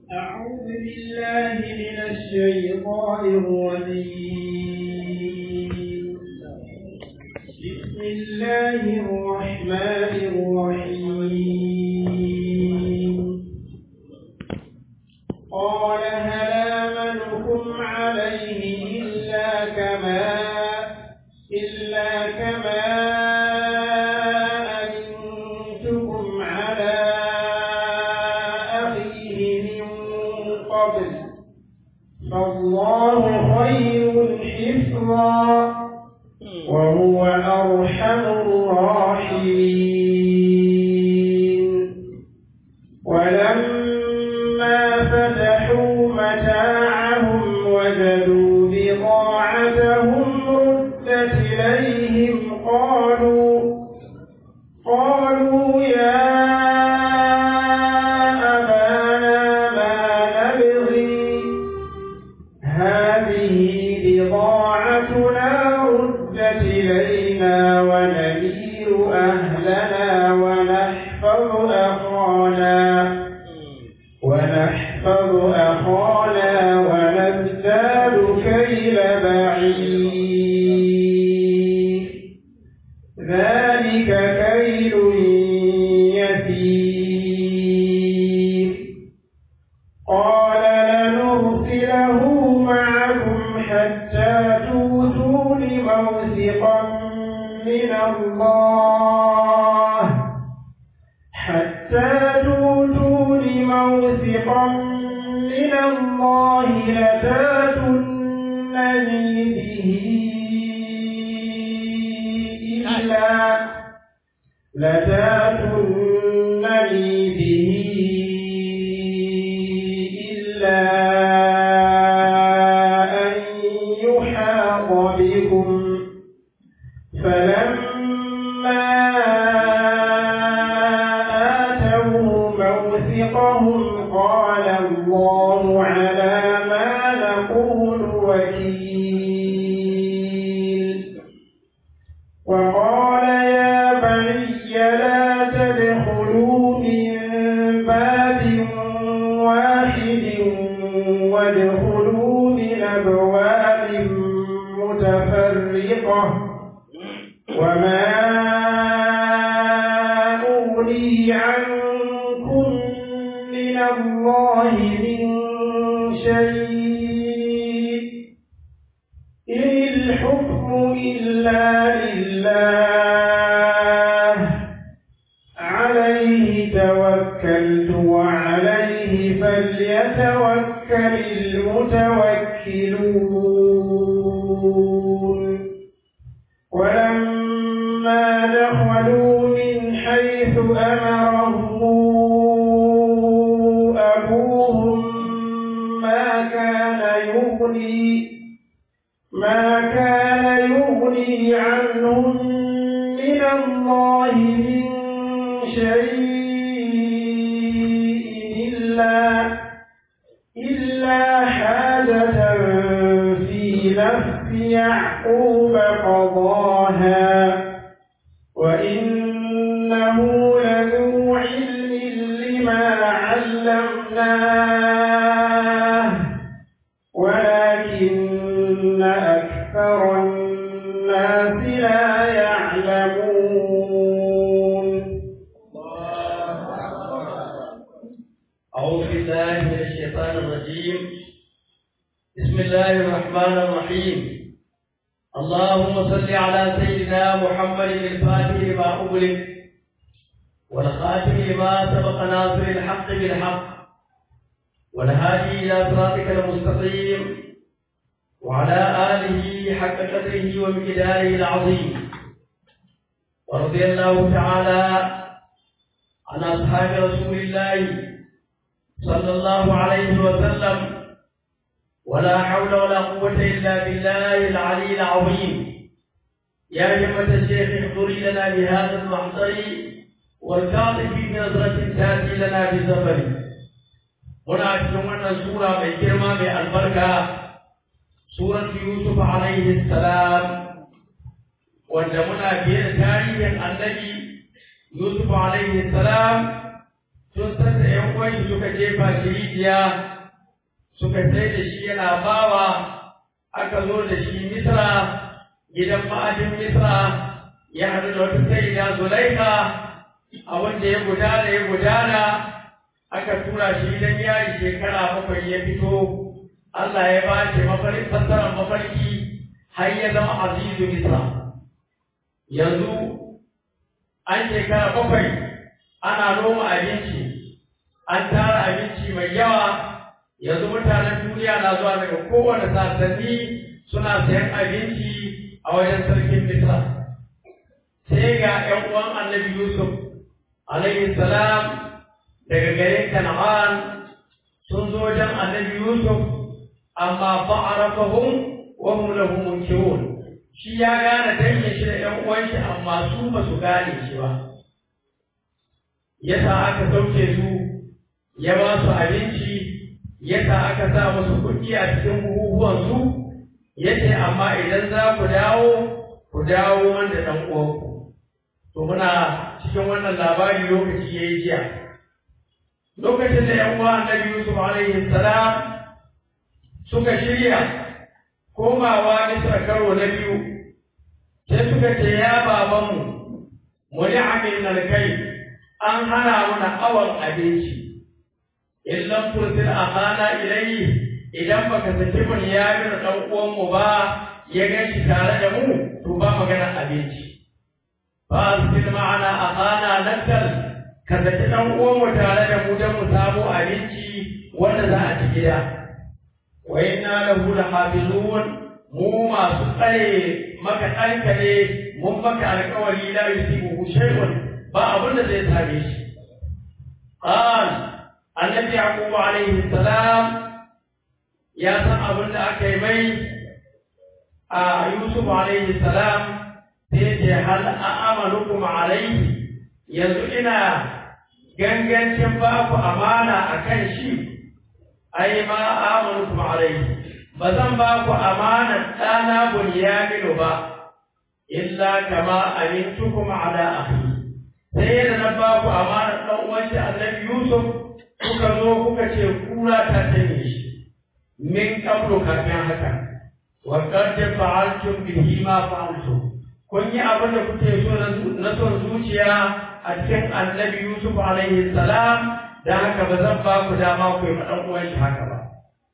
أعوذ بالله من الشيطان الرجيم. بسم الله الرحمن الرحيم. قال هل آمنكم عليه إلا كما أمنتكم على أخيه من قبل فالله خير حفظا وهو أرحم الراحمين. ولما فتحوا متاعهم وجدوا بضاعتهم ردت إليهم قالوا يا أبانا ما نبغي هذه بضاعتنا ردت إلينا ونمير أهلنا ونحفظ أخانا ونزداد كيل بعير ذلك كيل يسير. قال لنرسله معكم حتى توتون موثقا من الله لتاتونني به إلا أن يحاط بكم. فلما آتوه موثقهم قال الله على ما نقول وكيل. وقال يا بني لا تدخلوا من باب واحد وادخلوا من أبواب متفرقة وما أغني عنكم من الله من شيء إن الحكم إلا لله عليه توكلت وعليه فليتوكل المتوكلون. ولما دخلوا من حيث أمرهم أبوهم ما كان يغني عنهم من الله من شيء إلا حاجة في نفس يعقوب قضاها وإنه لذو علم لما علمناه ولكن أكثر الناس لا يعلمون. أعوذ بالله من الشيطان الرجيم. بسم الله الرحمن الرحيم. اللهم صل على سيدنا محمد الفاتح لما أغلق والخاتم لما سبق ناصر الحق بالحق والهادي إلى صراطك المستقيم وعلى آله حق قدره ومقداره العظيم. ورضي الله تعالى عن أصحاب رسول الله صلى الله عليه وسلم ولا حول ولا قوة إلا بالله العلي العظيم. يا همة الشيخ احضري لنا بهذا المحضر والكاظم في نظرة تأتي لنا بزفر. هنا أجمعنا سورة من كرمة من البركة سورة يوسف عليه السلام. وندمنا في تاريخ النبي يوسف عليه السلام sun san da ‘yan uwan shi suka jefa shi rijiya suka sai da shi yana bawa aka zo da shi Misra gidan ma'ajin Misra ya haɗu da wata sayyida Zulaika abin da ya gudana aka tura shi gidan yari shekara 7 ya fito Allah ya ba shi fassarar mafarki har ya zama azizu Misra. Yanzu an shekara 7 ana noma abinci an tara abinci mai yawa yanzu mutanen duniya na zuwa daga kowane sassanni suna sayan abinci a wajen sarkin Misra. Sai ga ‘yan uwan annabi Yusuf alaihi salam daga garin Kana'an sun zo wajen annabi Yusuf amma fa'arafahum wa hum lahu munkirun. Shi ya gane dangin shi da ‘yan uwan shi amma su ba su gane shi ba. Yasa aka sauke su ya ba su abinci, yasa aka sa musu kuɗi a cikin buhuhuwansu, yace amma idan za ku dawo wanda ɗan uwanku. To muna cikin wannan labari lokaci ya yi jiya. Lokacin da ‘yan uwa annabi Yusuf alaihi salam suka shirya komawa Misra karo na biyu, sai suka ce ya babanmu, muni amin kai an hana mana awon abinci. In lam tursil akhana ilayhi idan baka saki mun yarin dan uwan mu ba ya ganshi tare da mu to ba magana abinci fa arsil ma'ana akhana nakal ka saki dan uwan mu tare da mu dan mu samu abinci wanda za a ci gida wa inna lahu lahafizun mu masu tsare maka ɗanka ne mun maka alƙawari la yusibuhu shay'un ba abin da zai same shi annabi Yaqub alaihi salam ya san abin da aka yi mai a Yusuf alaihi salam sai ce hal a'amalukum alaihi yanzu ina gangancin ba ku amana akan shi ai ma a'amalukum alaihi ba zan ba ku amanar ɗana Bunyamin ba illa kama amintukum ala akhi sai yadda na ba ku amanar ɗan uwan shi annabi Yusuf kuka zo kuka ce kura ta tanye shi min kablo kafin haka wa qad fa'altum bihi ma fa'altum kun yi abin da kuke so na son zuciya a cikin annabi Yusuf alaihi salam dan haka ba zan ba ku dama ku yi ma dan uwan shi haka ba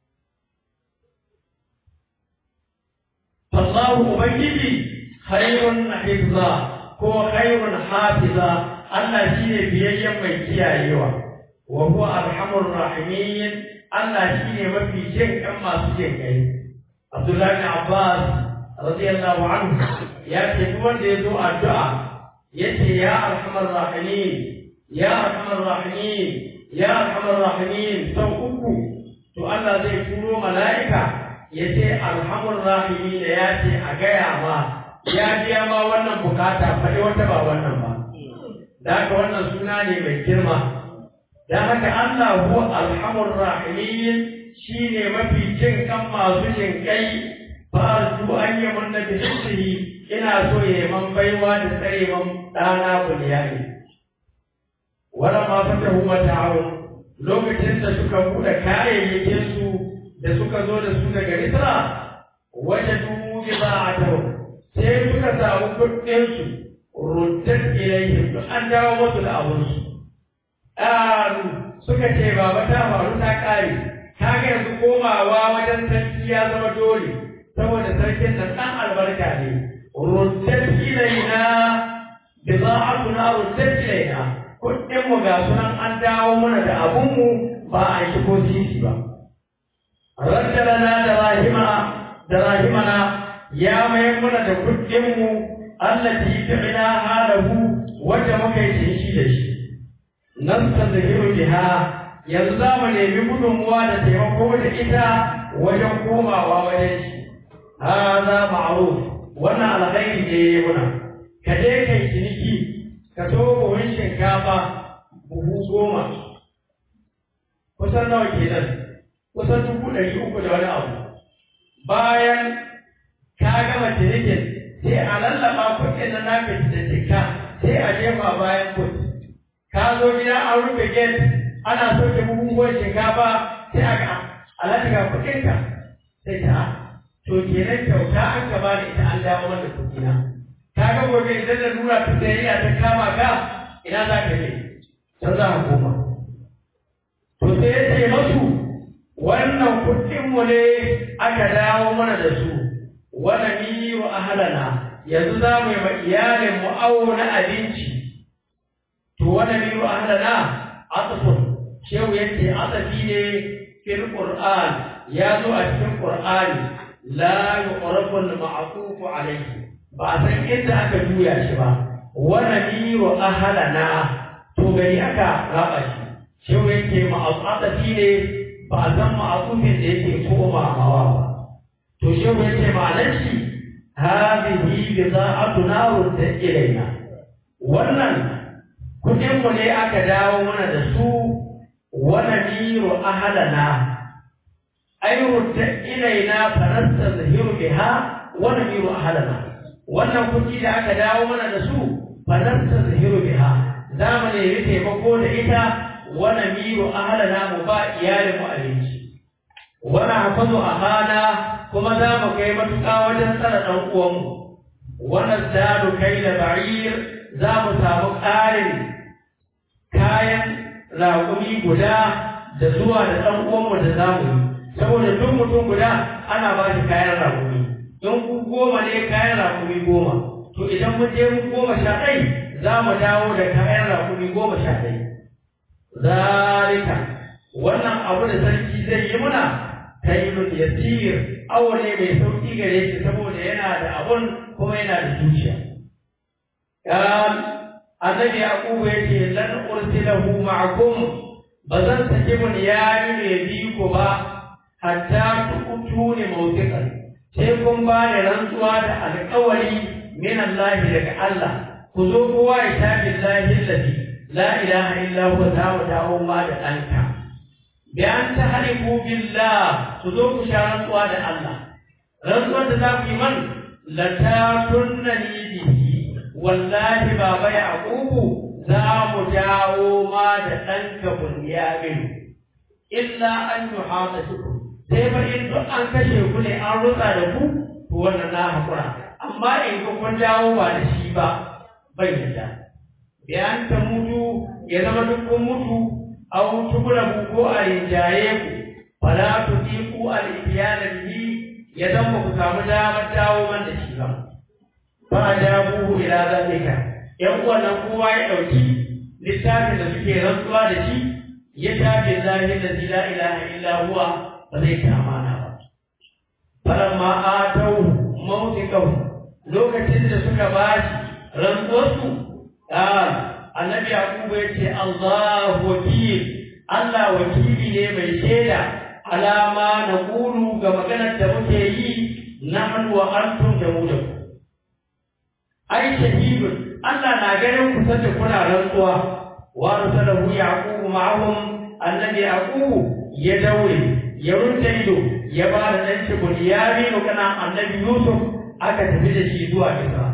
Allahu ubangiji khairun hifza ko khairun hafiza Allah shine biyayyen mai kiyayewa وهو أرحم الراحمين الله شيء ما في شيء كما سجى عبد الله بن عباس رضي الله عنه يا تقول له الدعاء يأتي يا أرحم الراحمين يا أرحم الراحمين يا أرحم الراحمين سوءكم تو الله زي يقولوا ملائكة يأتي أرحم الراحمين يأتي أجايا ما يأتي ما وانا بكاتا فليوتبا وانا ما ذاك وانا سناني من كلمة dan haka Allah huwa alhamur rahimin shine mafi jin kan masu jin kai fa su an yi mun nabi shi ina so ya man baiwa da tsare man dana Bunyani wala ma fatahu mata'u lokacin da suka buɗe kayayyakin su da suka zo da su daga Misra wajadu bida'atuhu sai suka samu kuɗin su ruddat ilayhim an dawo musu da abun su suka ce baba ta faru ta kare kaga yanzu komawa wajen sarki ya zama dole saboda sarkin nan dan albarka ne ruddat ilaina bida'atuna ruddat ilaina kuɗin mu ga sunan an dawo mana da abun mu ba a yi ko sisi ba raddalana da rahimana ya mayar mana da kuɗin mu allati fi'na halahu wanda muka yi shi da shi nan tazhiru biha yanzu za mu nemi gudunmuwa da taimako da ita wajen komawa wajen shi hada ma'ruf wannan alkhairi ne muna ka je kai ciniki ka so buhun shinkafa buhu 10 kusan nawa kenan kusan 300 da wani abu bayan ka gama cinikin sai a lallaba kuɗin na naka da tikka sai a jefa bayan kuɗi ka zo gida an rufe gate ana soke buhunhuwan shinkafa sai aka alhaji ga kuɗinka sai ta to kenan kyauta an ka bani ita an dawo mana kuɗina ka ga gobe idan da lura ta sayayya ta kama ka ina za ka je can za ka koma to sai ya ce masu wannan kuɗinmu ne aka dawo mana da su wani miyu ahalana yanzu za mu yi ma iyalin mu awo na abinci to wani miyu ahalana atafun shehu yake atafi ne fil qur'an ya zo a cikin qur'ani la yuqrabu al-ma'quf alayhi ba san inda aka juya shi ba wani miyu ahalana to gari aka raba shi shehu yake atafi ne ba san ma'qufin da yake komawa ba to shehu yake ma'anar shi hadhihi bida'atuna rudda ilaina wannan kudin mu ne aka dawo mana da su wa namiru ahlana ay rudda ilaina fanastazhiru biha wa namiru ahlana wannan kudi da aka dawo mana da su fanastazhiru biha zamani ne taimako da ita wa namiru ahlana mu ba iyalin mu abinci wa nahfazu ahana kuma za mu kai matuƙa wajen tsara ɗan uwanmu wannan zadu kai da ba'ir za mu samu ƙarin kayan raƙumi guda da zuwa da ɗan uwanmu da za mu yi saboda duk mutum guda ana ba shi kayan raƙumi in ku 10 ne kayan raƙumi 10 to idan mun je mu 11 za mu dawo da kayan raƙumi 11 zalika wannan abu da sarki zai yi muna kailun yasir aure mai sauki gare shi saboda yana da abun kuma yana da zuciya annabi yaqubu yace lan ursilahu ma'akum bazan sake mun yayi ne bi ko ba hatta tu'tuni mawtiqan sai kun ba da rantsuwa da alƙawari min Allah daga Allah ku zo kowa ya tafi lahi la ilaha illa huwa ta'ala ma da ɗanka bi an tahliku billah ku zo ku sha rantsuwa da Allah rantsuwar da za ku yi man la takunnani bihi wallahi baba yaqubu za mu dawo ma da ɗanka bunyamin illa an yuhata sai fa in duk an kashe ku ne an rutsa da ku to wannan na hakura amma in ku kun dawo ba da shi ba bai yadda bi an ta mutu ya zama duk kun mutu aw tughlabu ko a rinjaye ku fala tuqiqu al-ityana bihi yadan ba ku samu damar dawo man da shi ba fa ajabu ila zalika yan wannan kowa ya dauki littafin da suke rantsuwa da shi ya tafi lahi la ilaha illa huwa ba zai ta amana ba falamma atau mawtiqahu lokacin da suka bashi rantsuwarsu annabi yaqubu yace Allahu wakil Allah wakili ne mai shaida alama na qulu ga maganar da muke yi nahnu wa antum da mu da ku ai shahidun Allah na ganin ku sanda kuna rantsuwa wa arsalahu yaqubu ma'ahum annabi yaqubu ya daure ya runta ido ya ba da dan shi bunyamin kana annabi yusuf aka tafi da shi zuwa Misra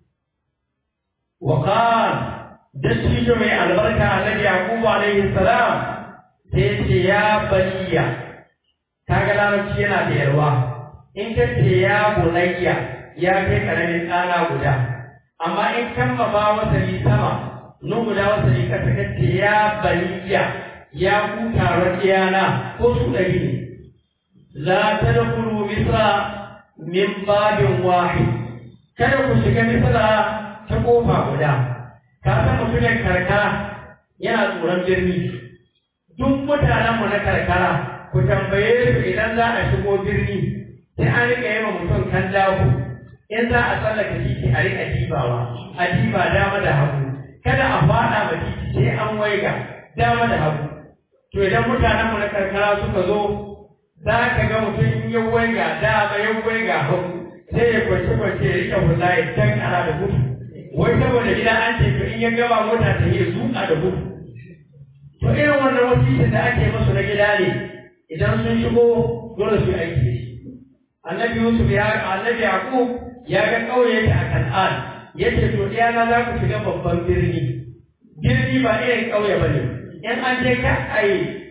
wa qala dattijo mai albarka annabi yaqubu alaihi salam sai ce ya baniya kaga larabci yana da yarwa in ka ce ya bunayya ya kai karamin ɗana guda amma in kan ba wasali sama nun guda wasali ka ce ya baniya ya ku taron iyana ko su ɗari ne la tadkhulu misra min babin wahid kada ku shiga misra ta kofa guda ka san mutumin karkara yana tsoron birni duk mutanenmu na karkara ku tambaye su idan za a shigo birni sai an rika yi wa mutum kan dawo in za a tsallaka titi a rika dibawa a diba dama da hagu kada a fada ma titi sai an waiga dama da hagu to idan mutanenmu na karkara suka zo za ka ga mutum in ya waiga dama ya waiga hagu sai ya kwance ya rika hula ya tankara da gudu wai saboda gida an ce to in ya gaba mota ta yi zuƙa da gudu to irin wannan wasiyar da ake musu na gida ne idan sun shigo dole su aiki da shi annabi yusuf annabi yaqub ya ga ƙauye ta a kan'an yace to iyana za ku shiga babban birni birni ba irin ƙauye ba ne in an je ka ai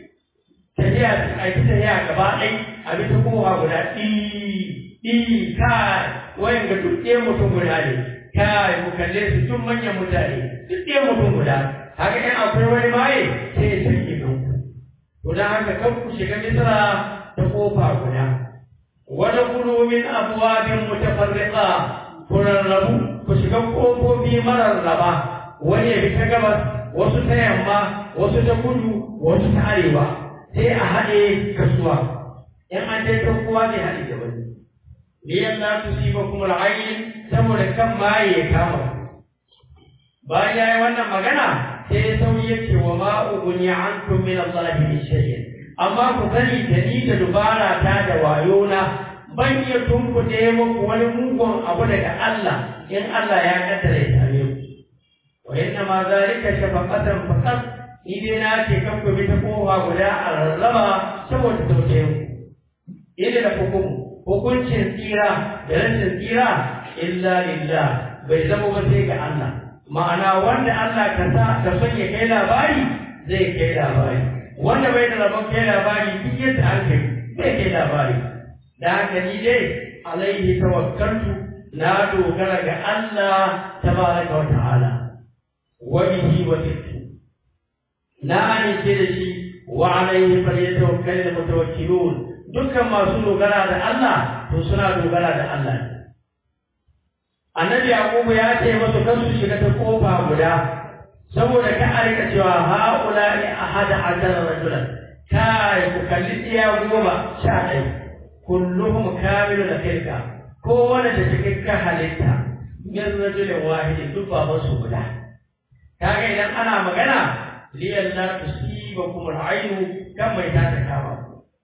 tafiya gaba ɗai a bisa kowa guda kai wayan ga duk ɗaya mutum guda ne kai ku kalle su tun manyan mutane duk ɗaya mutum guda haka in akwai wani maye sai ya sanya kan ku to don haka kan ku shiga misra ta kofa guda wani kulumin abuwabin mutafarriqa ku rarrabu ku shiga kofofi mararraba wani ya bi ta gabas wasu ta yamma wasu ta kudu wasu ta arewa sai a haɗe kasuwa in an je ta kowa zai haɗe da wani liyan la tusibakum al'ayn saboda kan maye ya kama bayan yayi wannan magana sai sauyi yake wa ma ugni ankum min Allah min shay'in amma ku sani da ni da dubara ta da wayona ban iya tunkuɗe muku wani mugun abu daga Allah in Allah ya kaddara ya same ku wa inna ma zalika shafaqatan faqat ni dai na ce kan ku bi ta kowa guda a rarraba saboda tausayin ku ila da hukuncin tsira da rashin tsira illa lillah bai zama ba sai ga Allah ma'ana wanda Allah ka sa da son ya kai labari zai kai labari wanda bai da rabon kai labari duk yadda an kai zai kai labari da haka ni dai alaihi tawakkaltu na dogara ga Allah tabaraka wa ta'ala wa bihi wasittu na amince da shi wa alaihi falyatawakkalul mutawakkilun dukkan masu dogara da Allah to suna dogara da Allah annabi yaqubu ya ce masu kansu shiga ta kofa guda saboda ka arika cewa haula ni ahada adara rajulan kai ku kalli iya 11 kulluhum kamilun tilka kowane da cikakka halitta min rajulin wahidin duk baban su guda kaga idan ana magana liyan la tusibakum al-ayn kan mai ta kama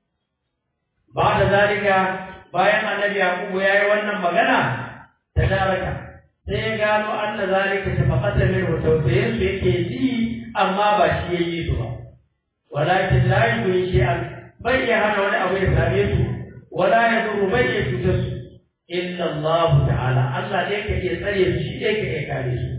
ba da zalika bayan annabi yaqubu yayi wannan magana tadaraka sai ya gano anna zalika shafaqatan min tawfiyin su yake ji amma ba shi yayi su ba walakin la yushi shay'an bai ya hana wani abu ya same su wala yadurru bai ya cutar su illa Allah ta'ala Allah dai ka iya tsare su shi dai ka iya kare su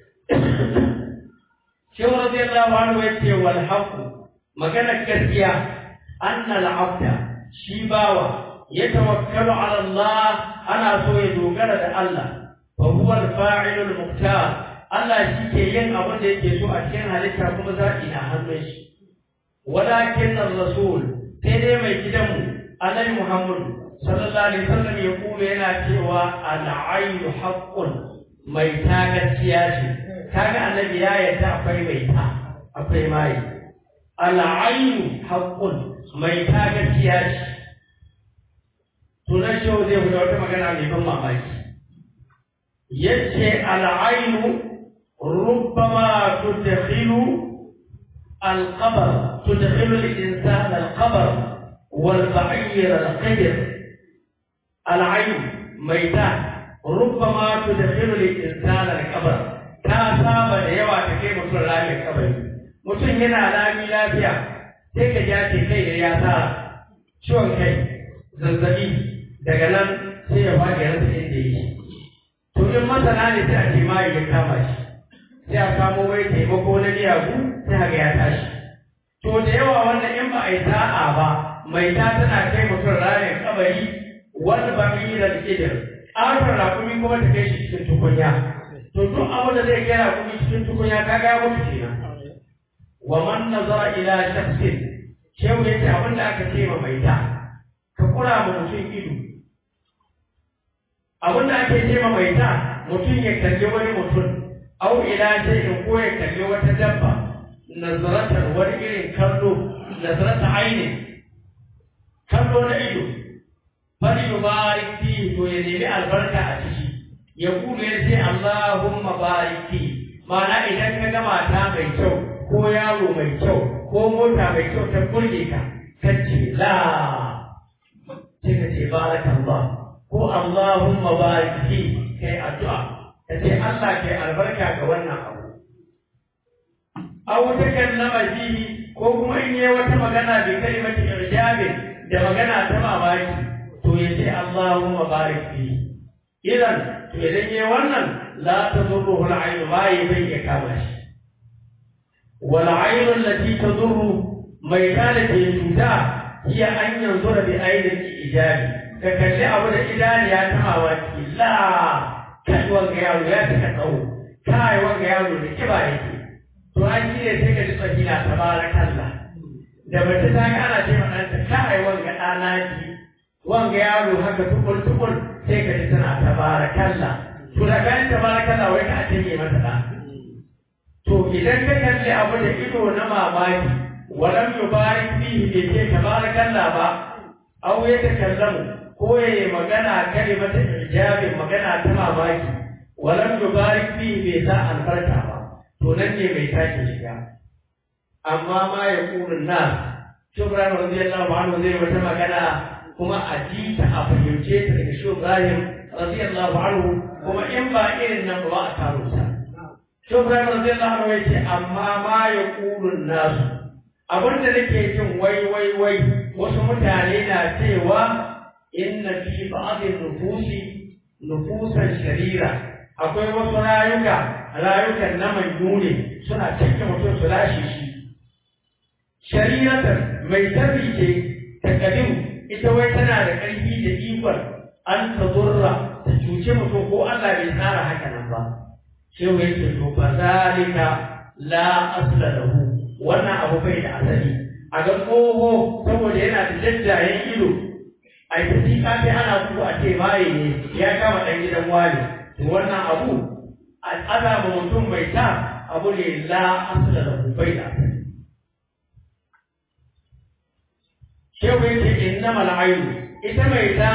shehu radiyallahu anhu yace wal haqq magana gaskiya anna al-abda shi bawa ya tawakkalu ala Allah ana so ya dogara da Allah fa huwa al-fa'ilul muqtar Allah shi ke yin abin da yake so a cikin halitta kuma zaɓi na hannun shi walakin ar-rasul sai dai mai gidanmu annabi Muhammad sallallahu alaihi wasallam ya kuma yana cewa al-aynu haqqun mai ta gaskiya ce kaga annabi ya yarda akwai mai ta akwai mai al-aynu haqqun mai ta gaskiya ce tunan shi zai guda wata magana mai ban mamaki yace al-aynu rubbama tudkhilu al-qabr tudkhilu al-insana al-qabr wal-ba'ir al-qidr al-ayn maita rubbama tudkhilu al-insana al-qabr ta saba da yawa take mutum ramin kabari mutum yana lami lafiya sai ka ja ce kai da ya sa ciwon kai zazzabi daga nan sai ya faɗi rasa inda yake to in masana ne sai a ce ma ya kama shi sai a samo mai taimako na miyagu sai ga ya tashi to da yawa wannan in ba a yi sa'a ba mai ta tana kai mutum ranar kabari wani ba mu yi da kidir ƙarfin rakumi kuma ta kai shi cikin tukunya to duk abu da zai kai rakumi cikin tukunya ka ga mutu kenan wa man nazara ila shakhsin shehu yace abin da aka ce ma mai ta ka kura ma mutum ido abin da ake ce ma mai ta mutum ya kalli wani mutum au ila shay'in ko ya kalli wata dabba nazaratar wani irin kallo nazarata aini kallo na ido bari yubarik fi to ya nemi albarka a ciki ya kuma ya ce Allahumma barik fi ma'ana idan ka ga mata mai kyau ko yaro mai kyau ko mota mai kyau ta burge ka kace la sai ka ce barakallah ko Allahumma barik fi kai addu'a kace Allah kai albarka ga wannan abu aw takallama fihi ko kuma in yi wata magana bi kalimati irjabin da magana ta mamaki to yace Allahumma barik fihi idan to idan yi wannan la tadurruhu al-ayn ma bai ya kama shi wal aynu allati tadurru mai kada ke cuta hiya an yanzura bi ainin ijabi ka kalli abu da idaniya ta mawaki la kai wanga yaro ya taka tsawo kai wanga yaro da kiba yake to an ji ne sai ka ji tsakina tabarakallah da mace ta ga ana ce mana ta kai wanga dana ki wanga yaro haka tukul sai ka ji tana tabarakallah to da kan tabarakallah wai ka ce mata da to idan ka kalli abu da ido na mamaki walam yubarik fihi bi ce tabarakallah ba aw yatakallamu ko yayi magana kalimatu ijabi magana ta mamaki walam yubarik fihi bi sa albarka ba to nan ne bai take shiga amma ma ya kulun nas shubran radiyallahu anhu zai wata magana kuma a ji ta a fahimce ta daga shubran radiyallahu anhu kuma in ba irin nan ba a karo ta shubran radiyallahu anhu yace amma ma ya kulun nas abinda nake jin wai wasu mutane na cewa inna fi ba'd nufusan sharira akwai wasu rayukan na manjune suna cikin mutum su lashe shi shariratar mai tabi ce ta kadimu ita wai tana da ƙarfi da ikon an ta zurra ta cuce mutum ko Allah bai tsara haka nan ba shehu yake to fa zalika la asla lahu wannan abu bai da asali a ga tsoho saboda yana da jajjayen ido a yi tafiya sai ana kuku a ce maye ne ya kama ɗan gidan wani to wannan abu a azaba mutum mai ta abu ne la asala da bai da asali shehu yake innamal ainu ita mai ta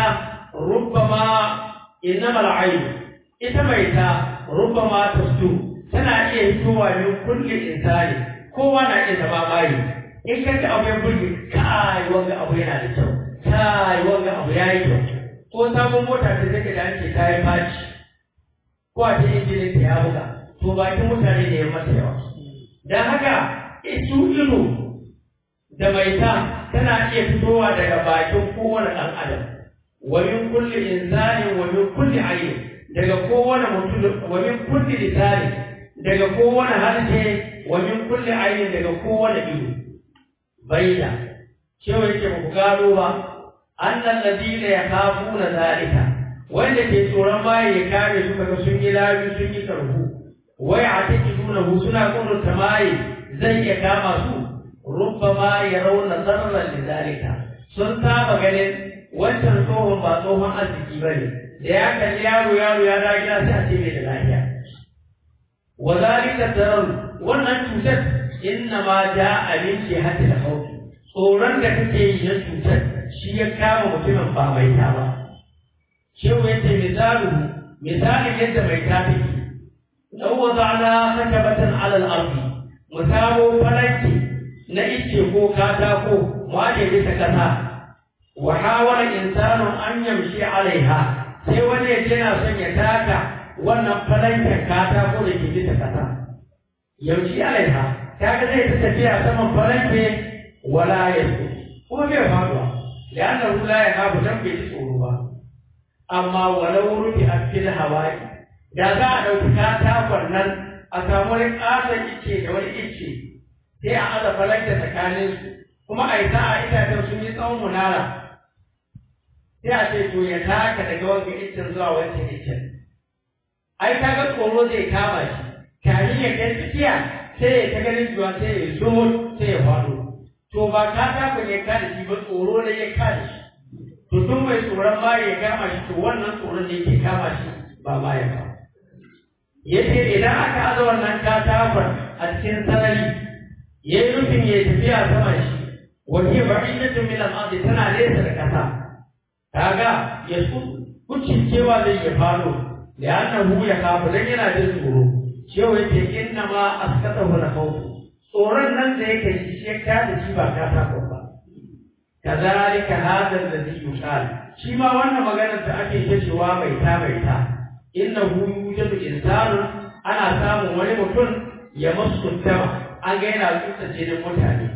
rubbama tasdu tana iya hitowa min kulli insani kowa na iya zama bayi in ka ga abu ya burge kai wanga abu yana da kyau kai wanga abu ya yi kyau ko sabon mota ta take da ake ta yi faci ko a ce injinin ta ya buga to bakin mutane ne ya masa yawa don haka su ido da maita tana iya fitowa daga bakin kowane ɗan adam wa min kulli insani wa min kulli ayn daga kowane mutum wa min kulli lisani daga kowane harshe wa min kulli aynin daga kowane ido baida cewa yake ba ku gano ba annal ladina yakhafuna zalika wanda ke tsoron baya ya kare su kaga sun yi lafi sun yi karhu wai a take nuna suna kunta mai zai iya kama su rubbama yarawna darran lidalika sun saba ganin wancan tsohon ba tsohon arziki bane da ya kalli yaro ya da gida sai a ce mai da lafiya wa zalika darar wannan cutar inna ma ja'a min jihati al-khawf tsoron da kake yi na cutar shi ya kama mutumin ba mai ta ba shehu yace misalin yadda mai ta take law wada'na makabatan 'ala al-ardi musabo falaki na ice ko katako mu aje bisa kasa wa hawala insanu an yamshi 'alaiha sai wani yana son ya taka wannan falankin katako da ke bisa kasa yamshi 'alaiha kaga zai ta tafiya saman falanke wala yasu kuma bai faduwa li'annahu la yahabu dan bai tsoro ba amma walau rufi akil hawaii da za a dauki katakon nan a samu wani katon ice da wani ice sai a aza falanke tsakanin su kuma a yi sa'a itacen sun yi tsawon munara sai a ce to ya taka daga wanga icen zuwa wancan icen ai kaga tsoro zai kama shi kamin ya kai tsakiya sai ya ta ganin zuwa sai ya zo sai ya faɗo to ba ka taka ne ka da shi ba tsoro ne ya ka da shi to duk mai tsoron ma ya kama shi to wannan tsoron ne ke kama shi ba ma ya ba yace idan aka aza wannan katakon a cikin sarari yayi rufin ya tafiya sama shi wani ba'idatu min al-ardi tana nesa da kasa kaga ya kucin cewa zai ya faɗo da annahu ya kafa dan yana jin tsoro cewa yake inna ma askatahu al-khawf tsoron nan da yake shi ya kada shi ba katako ba kazalika hadha alladhi yuqal shi ma wannan maganar da ake cewa mai ta innahu yujadu insanu ana samun wani mutum ya masu tama an ga yana tsutsa jinin mutane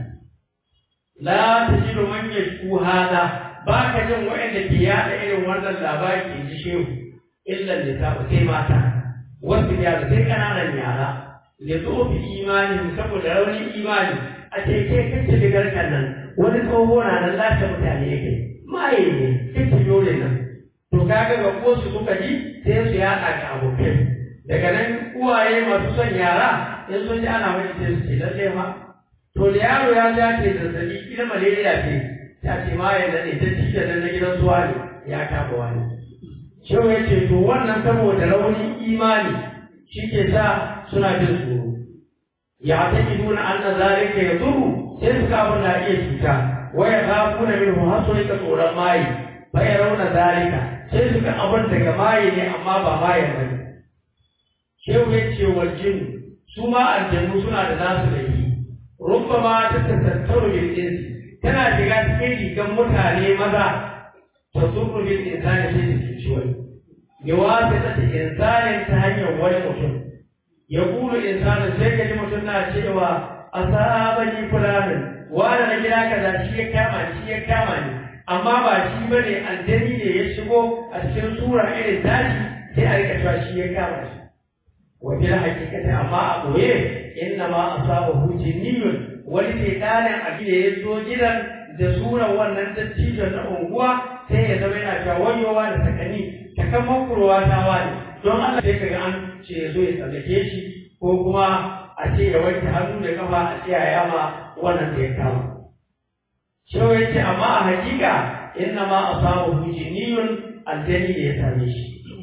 la tajidu man yashku hada ba ka jin wa'anda ke yada irin wannan labari in ji shehu illa lisa'u sai mata wasu yara sai kananan yara da tsofi imani saboda raunin imani a ce ke kace digar kan nan wani tsoho na nan lasa mutane yake mai ne kace dole nan to kaga ga ko su suka ji sai su yaɗa ga abokai daga nan uwaye masu son yara in sun ji ana wani sai su ce lalle ma to da yaro ya ja ce zazzabi ina malaria ce ta ce ma yanda ne ta ci da na gidan zuwa ne ya kama wani shehu ya ce to wannan saboda raunin imani shi ke sa suna jin tsoro ya ta ki nuna an na zalika ya zuru sai su kafin na iya cuta waya za ku na min har su rika tsoron maye bai rauna zalika sai su ga abin daga maye ne amma ba maye ba ne shehu ya ce wal jin su ma aljannu suna da nasu da yi rubba ma ta tattattaru bil insi tana shiga cikin rigan mutane maza ta zurru bil insani sai su cuci wani بواسطة إنسان تهني والمتن يقول إنسان سيكا متن شيئا أصابني فلان وأنا نجلا كذا شيء كمان أما با شيء بني الدني يشبه أشياء سورة إلى ذاتي سيأرك شيء كمان وفي الحقيقة أما أقوله إنما أصابه جني ولسيطان أكيد يزو جدا da sura wannan dattijon na unguwa sai ya zama yana jawayowa da sakani takamman kurwa ta wani don Allah sai kaga an ce ya zo ya tsallake shi ko kuma a ce ya wanke hannu da kafa a ce ya yama wannan da ya kama shehu ya ce amma a hakika inna ma asabahu jinniyun aljani da ya same shi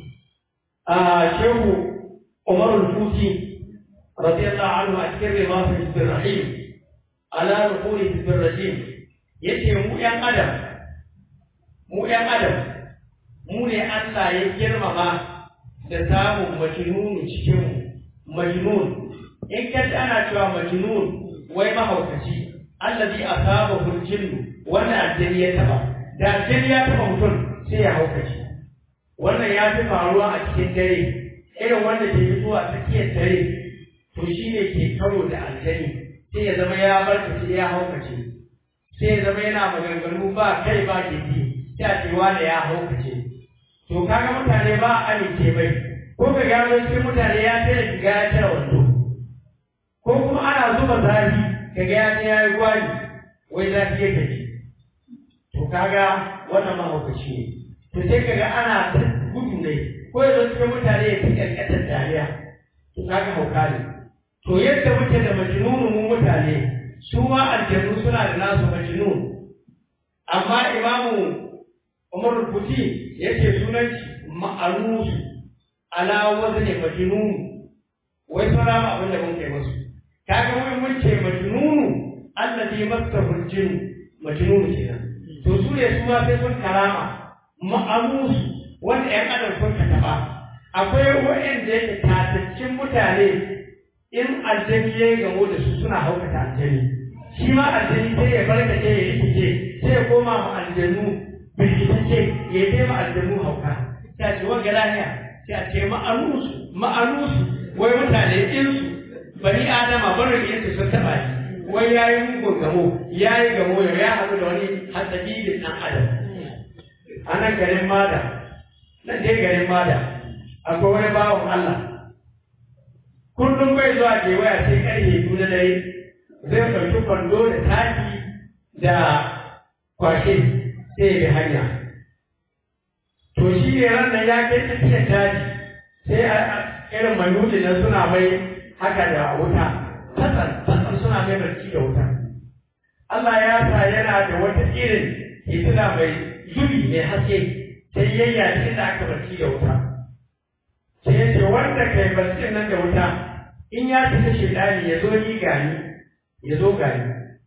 a shehu Umar al-Futi radiyallahu anhu a cikin rimasu hizbir rahim ala nufuri hizbir rajim yace mu ‘yan adam mu ne Allah ya girmama da samun majnunu cikin majnun in ka ana cewa majnun wai mahaukaci allazi asabahu jinnu wanda aljani ya taba da aljani ya taba mutum sai ya haukaci wannan ya fi faruwa a cikin dare irin wanda ke fitowa a tsakiyar dare to shine ke karo da aljani sai ya zama ya barkace ya haukace sai ya zama yana maganganu ba kai ba gidi sai a ce wani ya haukace to kaga mutane ba a amince mai ko ka gano cikin mutane ya tare shiga ya tare wando ko kuma ana zuba zafi ka ga ya yi gwani wai zafi ya gaji to kaga wannan mahaukaci ne to sai kaga ana gudu ne ko yanzu cikin mutane ya fi ƙarƙatar dariya to kaga hauka ne to yadda muke da majnunu mu mutane su ma aljannu suna da nasu majnun amma imamu Umar Rubuti yake sunan ma'anus ala wazni majnun wai fara ma abin da mun kai musu kaga mun ce majnun allazi masahu jin majnun kenan to su ne su ma sai sun karama ma'anus wanda ƴan adam sun taba akwai wa'anda yake tataccin mutane in aljani ya gamo da su suna haukata aljani shi ma aljani sai ya barkace ya rikice sai ya koma ma aljanu birkitacce ya yi ma aljanu hauka sai a ce wanga lahiya sai a ce ma'anusu wai mutane insu bani adama barin yansu sun taɓa shi wai ya yi mugun gamo ya yi gamo ya haɗu da wani hatsabibin ɗan adam a nan garin mada nan dai garin mada akwai wani bawan Allah kullum bai zuwa kewaya sai ƙarfe 2 na dare zai ɗauki kwando da taki da kwashe sai ya bi hanya to shi ne ran da ya kai tsakiyar daji sai a irin manuli nan suna mai haka da wuta tatsan suna mai barci da wuta Allah ya sa yana da wata irin hitila mai zubi mai haske sai yayya inda aka barci da wuta sai ya ce wanda kai barcin nan da wuta in ya fita shedani ya zo ni gani ya zo gani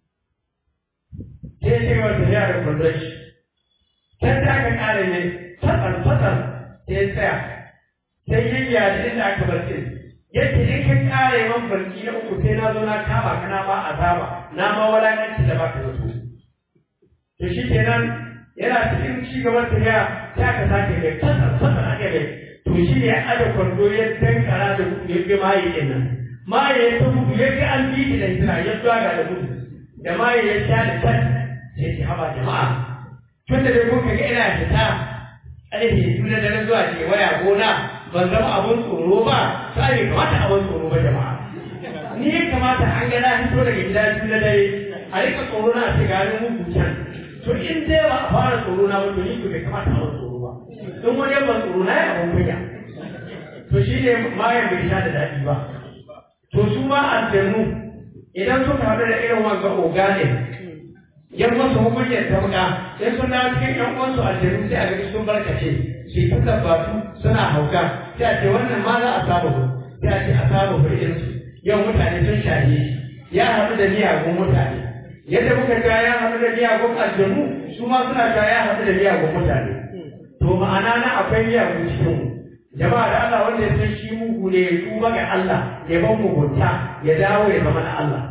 sai ya ce wata yara kwallon shi can da aka kare ne tatsan sai ya tsaya sai yayya inda aka barci yake in ka kare man barci na uku sai na zo na kama kana ba azaba na ma walakanci da baka zato to shi kenan yana cikin ci gaban tafiya sai aka sake mai tatsan aka mai to shi ne ada kwando ya dankara da ya bi maye din nan maye ya gudu ya ga an bi da hijira ya tsaga da gudu da maye ya sha da tan sai ki haba jama'a tun da dai kun ga ina fita alhi tun da zuwa ce waya gona ban zama abun tsoro ba sai kamata abun tsoro ba jama'a ni ya kamata an ga na fito daga gida biyu na dare a rika tsoro na ce gari muku can to in dai ba a fara tsoro na ba to ni bai kamata a tsoro ba don wani yabba tsoro na ya abin kunya to shi ne mayan bai sha da daɗi ba to su ma aljannu idan suka haɗu da irin wanga organic yan masu hukunyar tabka sai sun dawo cikin yan uwansu aljannu sai a gani sun barkace shi ta tabbatu suna hauka sai a ce wannan ma za a saba ku sai a ce a saba ku irin su yau mutane sun shaye shi ya haɗu da miyagun mutane yadda muka ga ya haɗu da miyagun aljannu su ma suna ga ya haɗu da miyagun mutane to ma'ana na akwai miyagun cikin mu jama'a da Allah wanda ya san shi mugu ne ya tuba ga Allah ya ban mugunta ya dawo ya zama na Allah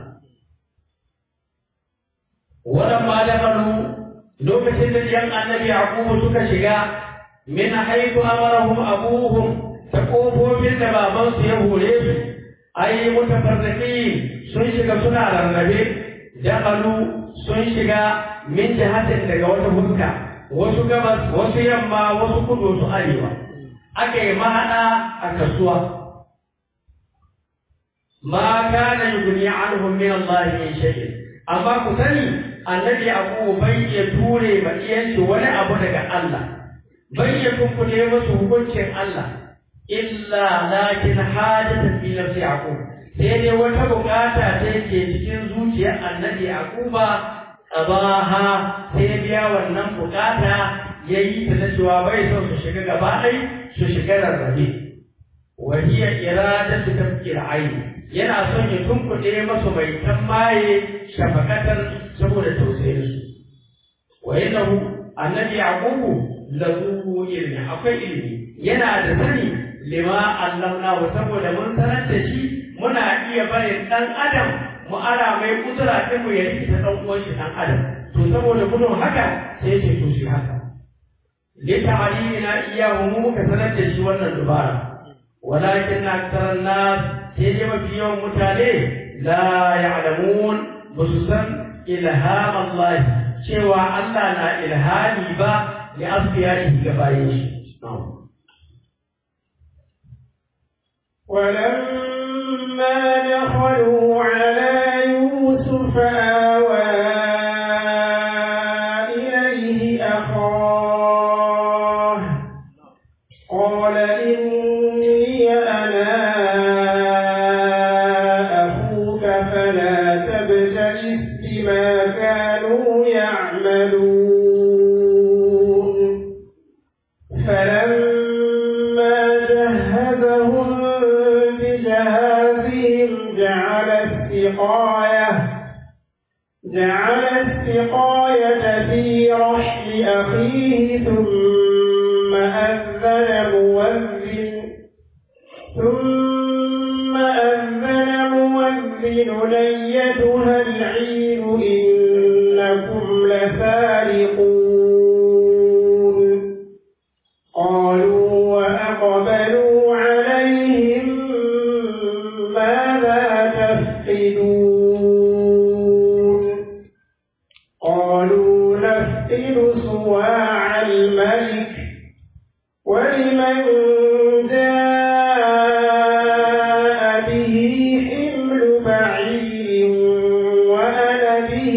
walamma dakalu lokacin da yan annabi Yaqubu suka shiga min haythu amarahum abuhum ta kofofin da babansu ya hore su ai mutafarriqin sun shiga suna rarrabe dakalu sun shiga min jihatin daga wata hukka wasu gabas wasu yamma wasu kudu wasu arewa aka yi mahaɗa a kasuwa ma kana yughni anhum min Allah min shay'in amma ku sani annabi Abu bai ya ture ba iyanci wani abu daga Allah bai ya tunkune musu hukuncin Allah illa lakin hajatan fi nafsi Yaqub sai dai wata bukata ta yake cikin zuciyar annabi Yaquba qabaha sai biya wannan bukata yayi ta cewa bai son su shiga gaba ɗai su shiga rarrabe wa hiya iradatu tafkir aini yana son ya tunkuɗe masu mai tammaye shafakatan saboda tausayin su wa innahu annabi yaqubu lahu ilmi akwai ilmi yana da sani lima allamna wa saboda mun sanar da shi muna iya barin dan adam mu ara mai kudura din mu ya rikita dan uwan shi dan adam to saboda gudun haka sai ce to shi haka لتعليمنا إياه مكثرة شوانا الدبارة ولكن أكثر الناس يجب في يوم متاليه لا يعلمون خصوصا إلهام الله شوى أننا إلهامي با لأصفيائه كفايش ولما دخلوا على يوسف آوى إليه أخاه قال إني أنا أخوك فلا تبتئس بما كانوا يعملون فلما جهزهم بجهازهم جعل السقاية في رحل أخيه ثم أذن مؤذن أيتها العير إنكم لسارقون قالوا وأقبلوا عليهم ماذا تفقدون قالوا نفقد صواع الملك ولمن جاء به حمل بعير وأنا به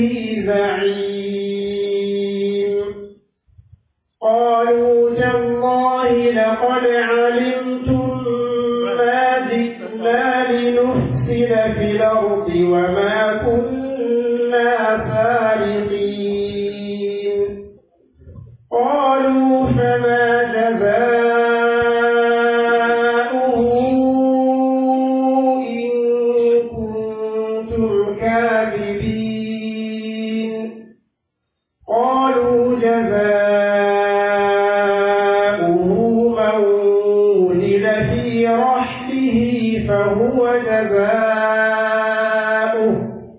زعيم قالوا تالله لقد علمتم ما جئنا لنفسد في الأرض وما كنا سارقين قالوا فما جزاؤه إن كنتم كاذبين قالوا جزاؤه من وجد في رحله فهو جزاؤه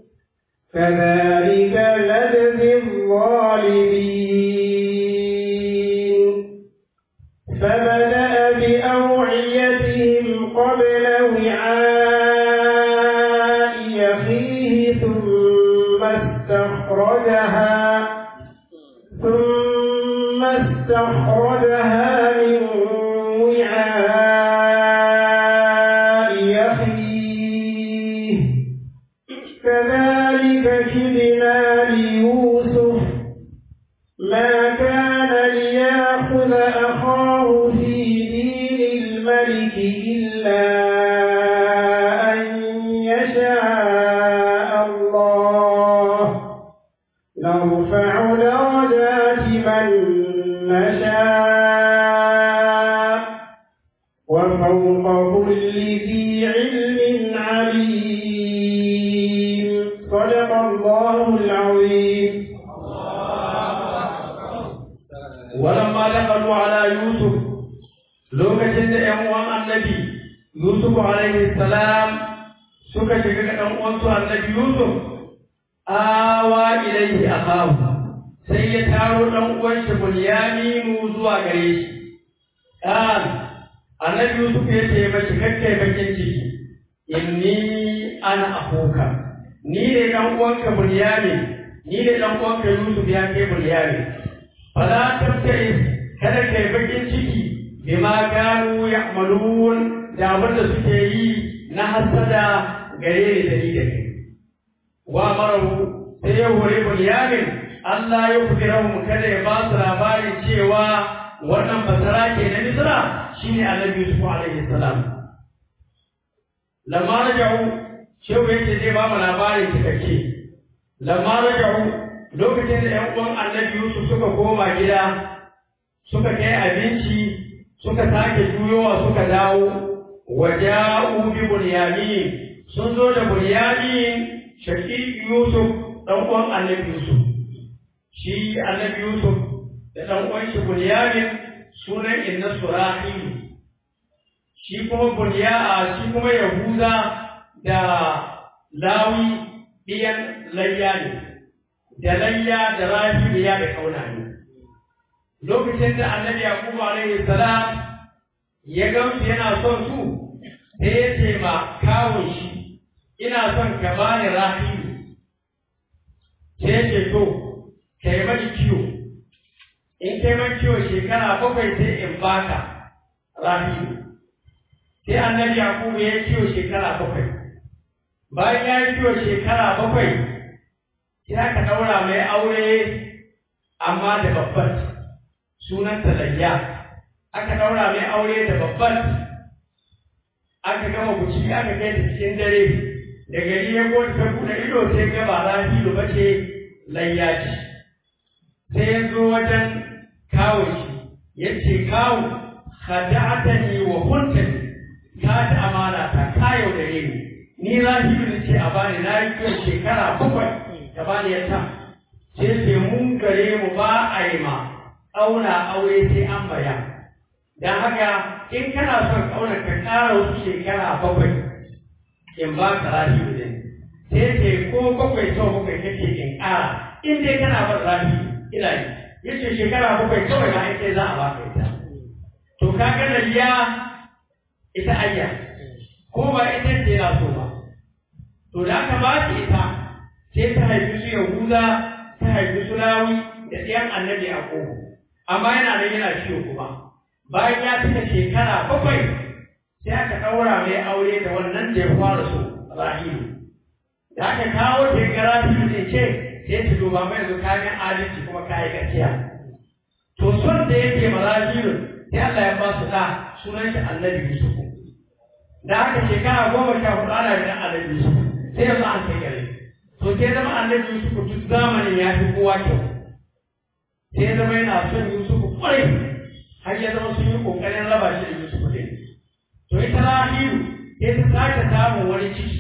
كذلك نجزي الظالمين فبدأ بأوعيتهم قبل وعاء أخيه ثم استخرجها من وعاء أخيه walamma dakalu ala yusuf lokacin da ƴan uwan annabi yusuf alaihi salam suka shiga ga ɗan uwansu annabi yusuf awa ilaihi akahu sai ya taro ɗan uwan shi bunyaminu zuwa gare shi annabi yusuf ya ce mashi kakkai bakin ciki inni ana akuka ni ne ɗan uwanka bunyamin ni ne ɗan uwanka yusuf ya kai bunyamin fala tabtai kada kai bakin ciki bima kanu ya'malun da abin da suke yi na hasada gare ni da ni da kai wa marahu sai ya hore bunyamin Allah ya kufirahu kada ya ba su labarin cewa wannan basara ke na Misra shine Annabi Yusuf alaihi salam lamma raja'u shehu yake zai ba mu labarin cikakke lamma raja'u lokacin da ƴan uwan Annabi Yusuf suka koma gida suka kai abinci suka sake juyowa suka dawo waja'u bi bunyamin sun zo da bunyamin shaqiq Yusuf dan uwan Annabi Yusuf shi Annabi Yusuf da dan uwan shi bunyamin sunan inna surahil shi kuma shi kuma yahuda da lawi diyan layya ne da layya da rahiya da kauna ne lokacin da Annabi Yaqub alaihi salam ya gamsu yana son su sai ya ce ma kawun shi ina son ka bani rahiyu sai ya ce to kai mani kiwo in kai mani kiwo shekara 7 sai in baka rahiyu sai Annabi Yaqub ya kiwo shekara 7 bayan ya yi kiwo shekara 7 sai aka daura mai aure amma da babbar sunan Layya aka daura mai aure da babbar aka gama buci aka kai ta cikin dare da gari ya gode ta buɗe ido sai ga ba rahilu ba ce Layya ce sai ya zo wajen kawo shi ya ce kawo khada'atani wa huntani ka ta amana ta kayo da ni rahilu ne ce a bani na yi kyau shekara 7 ta bani ya ta sai ce mun gare mu ba a yi ma auna aure sai an baya don haka in kana son kauna ka ƙara wasu shekara 7 in ba ka rahilu ne sai ce ko 7 sau 7 kake in ƙara in dai kana bar rahilu ina yi yace shekara 7 kawai ma ita za a baka ita to kaga Layya ita ayya ko ba ita ce na so ba to da aka ba ki ita sai ta haifi su Yahuda ta haifi su Lawi da ɗiyan Annabi Yaqub amma yana nan yana ciwo kuma bayan ya cika shekara 7 sai aka ɗaura mai aure da wannan da ya fara so Rahilu da aka kawo ta ga Rahilu ne ce sai ta duba mai yanzu kayan adalci kuma kayi gaskiya to son da yake ma Rahilu sai Allah ya ba su da sunan shi Annabi Yusuf da aka shekara 14 ana da Annabi Yusuf sai ya an kai gare to sai zama Annabi Yusuf duk zamanin ya fi kowa kyau sai ya zama yana son Yusuf kwarai har ya zama sun yi kokarin raba shi da Yusuf din to ita Rahilu sai ta sake samun wani ciki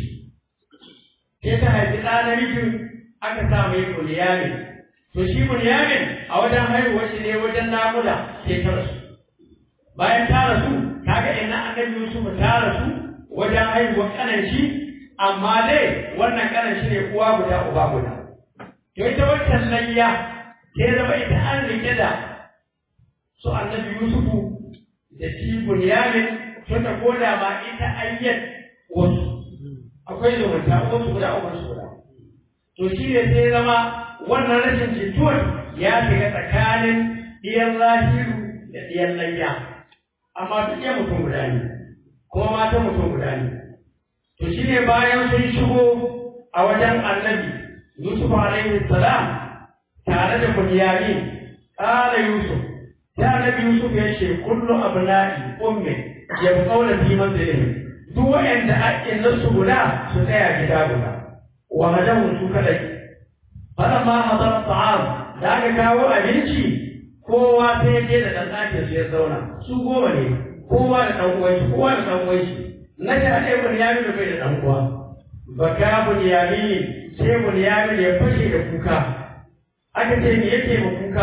sai ta haifi ɗa namijin aka sa mai Bunyamin to shi Bunyamin a wajen haihuwar shi ne wajen naƙuda sai ta rasu bayan ta rasu kaga ina Annabi Yusuf ta rasu wajen haihuwar kanan shi amma dai wannan kanan shi ne uwa guda uba guda to ita wannan Layya sai zama ita an rike da su Annabi Yusufu da shi Bunyamin tunda koda ma ita ayyat wasu akwai zumunta wasu guda uku su guda to shi ne sai zama wannan rashin jituwar ya shiga tsakanin ɗiyan Rahilu da ɗiyan Layya amma duk ɗaya mutum guda ne kuma mata mutum guda ne to shi ne bayan sun shigo a wajen Annabi Yusuf alaihi salam tare da Bunyamin qala Yusuf sai Annabi Yusuf ya ce kullu abna'i ummi yabqawna fi manzilihim duk wanda ake nasu guda su tsaya gida guda wa hadahu su kadai falamma hadara ta'am da aka kawo abinci kowa sai je da dan ɗakin su ya zauna su goma ne kowa da dan uwan shi kowa da dan uwan shi na ta dai Bunyamin da bai da dan uwa baka Bunyamin sai Bunyamin ya fashe da kuka aka ce me yake ba kuka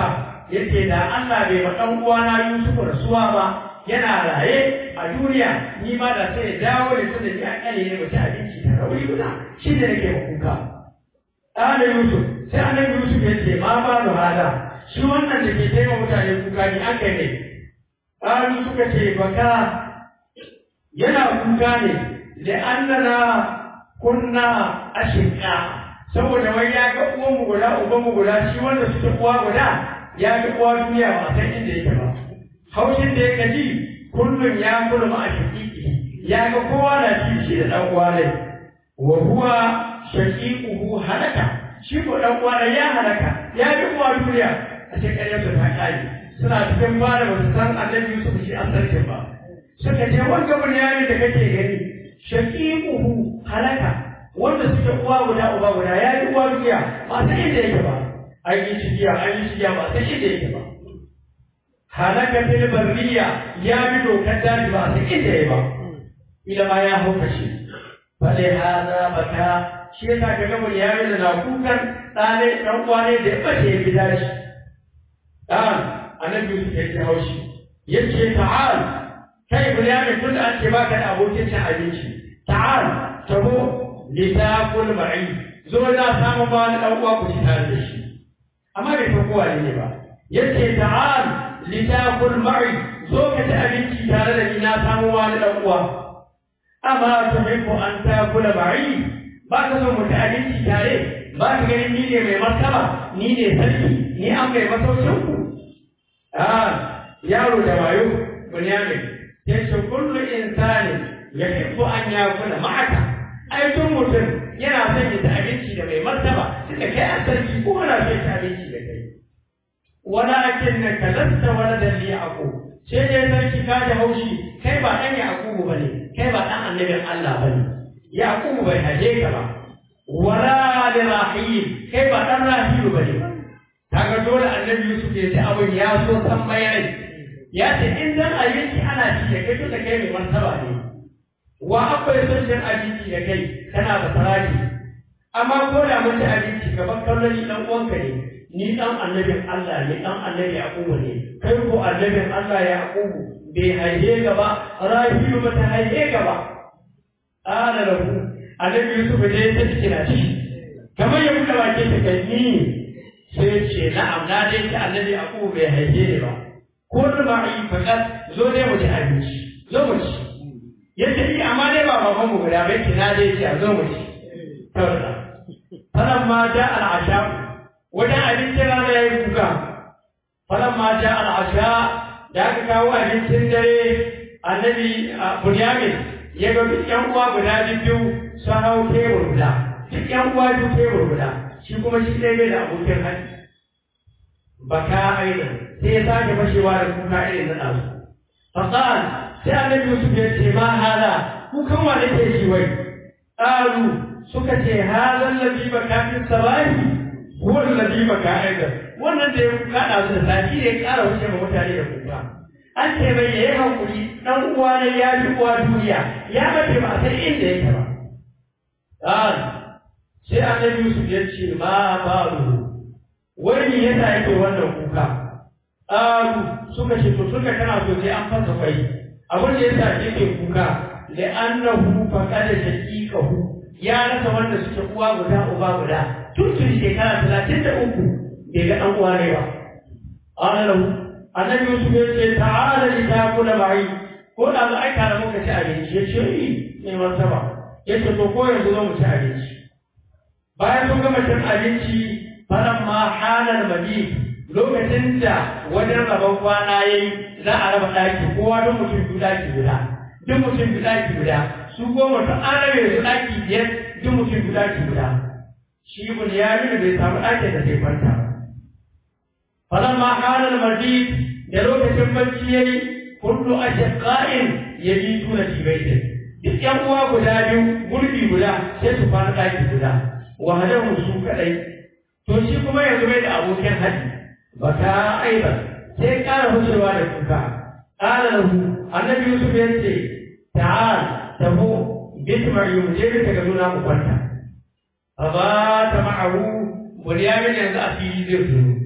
yace da Allah bai ma dan uwana Yusuf rasuwa ba yana raye a duniya ni ma da sai ya dawo da su da ni a kale ne mutum abinci da rauni guda shi ne nake kuka ɗana Yusuf sai annabi Yusuf ya ce ma ba da hada shi wannan da ke taimaka mutane kuka ni an kai ne ɗanu suka ce baka yana kuka ne da annana kunna ashqa saboda wai ya ga uwan mu guda uban mu guda shi wanda suke uwa guda ya ga uwa duniya ba san inda yake ba haushin da yake ji kullum ya kulma a shaqiqi ya ga kowa na ci shi da dan uwa ne wa huwa shaqiquhu halaka shi ko dan uwa ya halaka ya ga uwa duniya a cikin ƙaryarsa ta kai suna cikin fara ba su san annabi Yusuf shi an sarkin ba suka ce wanda bunyamin da kake gani shaqiquhu halaka wanda suke uwa guda uba guda ya yi uwa duniya ba san inda yake ba an yi cikiya ba san inda yake ba halaka fil barriya ya bi dokar daji ba san inda yake ba ila ma ya hauka shi fale hada baka shi yasa ka ga bunyamin na kukan ɗane ɗan uwa ne da ya bace ya bi daji dan annabi Yusuf ya ce haushi yace ta'al kai bunyamin tun da an ce baka da abokin cin abinci ta'al tabo litakul ma'i zo na samu ba ni dan uwa ku ci tare da shi amma bai san kowa ne ba yace ta'al litakul ma'i zo ka ci abinci tare da ni na samu ba ni dan uwa amma tuhibbu an takula ma'i ba ka so mu ci abinci tare ba ka ganin ni ne mai martaba ni ne sarki ni an mai masaukin ku yaro da wayo bunyamin yace kullu insani yuhibbu an yakula ma'aka ai tun mutum yana son ya ci abinci da mai martaba tunda kai a sarki ko na son ci abinci da kai walakinnaka lasta waladan li yaqub sai dai sarki ka da haushi kai ba dan yaqub bane kai ba dan annabin Allah bane yaqub bai haje ka ba wala li rahil kai ba dan rahil bane kaga dole annabi Yusuf ya ce abin ya so san mai rai ya ce in dan abinci ana ci da kai tunda kai mai martaba ne wa akwai son cin abinci da kai kana da faraji amma ko da mun ci abinci gaban kallon ni dan uwanka ne ni dan annabin Allah ne dan annabi Yaqubu ne kai ko annabin Allah Yaqubu bai haihe gaba Rahilu ba ta haihe gaba ana lahu annabi Yusuf ne ta kira shi kamar ya buɗe bakin ta kai ni sai ce na'am na dai ta annabi Yaqubu bai haihe ne ba ko da ba'i fakat zo dai mu ci abinci zo mu ci yace ni amma dai ba baban mu guda bai kina dai ce a zo mu ci tauna falamma ja al-asha wajen abincin rana yayi kuka falamma ja al-asha da aka kawo abincin dare annabi Bunyamin ya ga duk yan uwa guda biyu sun hau tebur guda duk yan uwa biyu tebur guda shi kuma shi ɗaya bai da abokin haɗi baka aina sai ya sake fashewa da kuka irin na ɗazu fasal sai annabi Yusuf ya ce ma hada kukan wa nake shi wai qalu suka ce hada allazi baka fi sabahi huwa allazi baka aida wannan da ya kada su da sati ne ƙara wuce ma mutane da kuka an ce bai yayi hakuri dan uwa ne ya ji uwa duniya ya bace ba sai inda yake ba sai annabi Yusuf ya ce ma balu wani yasa yake wannan kuka suka ce to suka kana so sai an fasa kwai abin da yasa yake kuka da annahu faqada shaqiqahu ya rasa wanda suke uwa guda uba guda tun shekara 33 bai ga dan uwa ne ba Allahu annabi Yusuf ya ce ta'ala li ta'kula ma'i ko da za a kara muka ci abinci ya ce ne martaba ya ce to ko yanzu zo mu ci abinci bayan sun gama cin abinci falamma halal madi lokacin da wajen rabon kwana yayi za a raba daki kowa don mutum biyu daki guda duk mutum biyu daki guda su goma ta arabe su daki biyar duk mutum biyu daki guda shi Bunyamin bai samu ɗakin da zai kwanta ba falamma halal madi da lokacin bacci yayi kullu ashqa'in yajiduna fi baitin duk yan uwa guda biyu gurbi guda sai su fara daki guda wahadahu su kadai to shi kuma yanzu bai da abokin haɗi baka aiba sai ƙara hushewa da kuka ƙara lahu annabi Yusuf ya ce ta'al tabu bitmar yumje ta ga nuna mu kwanta fa ta ma'ahu Bunyamin yanzu a fili zai zo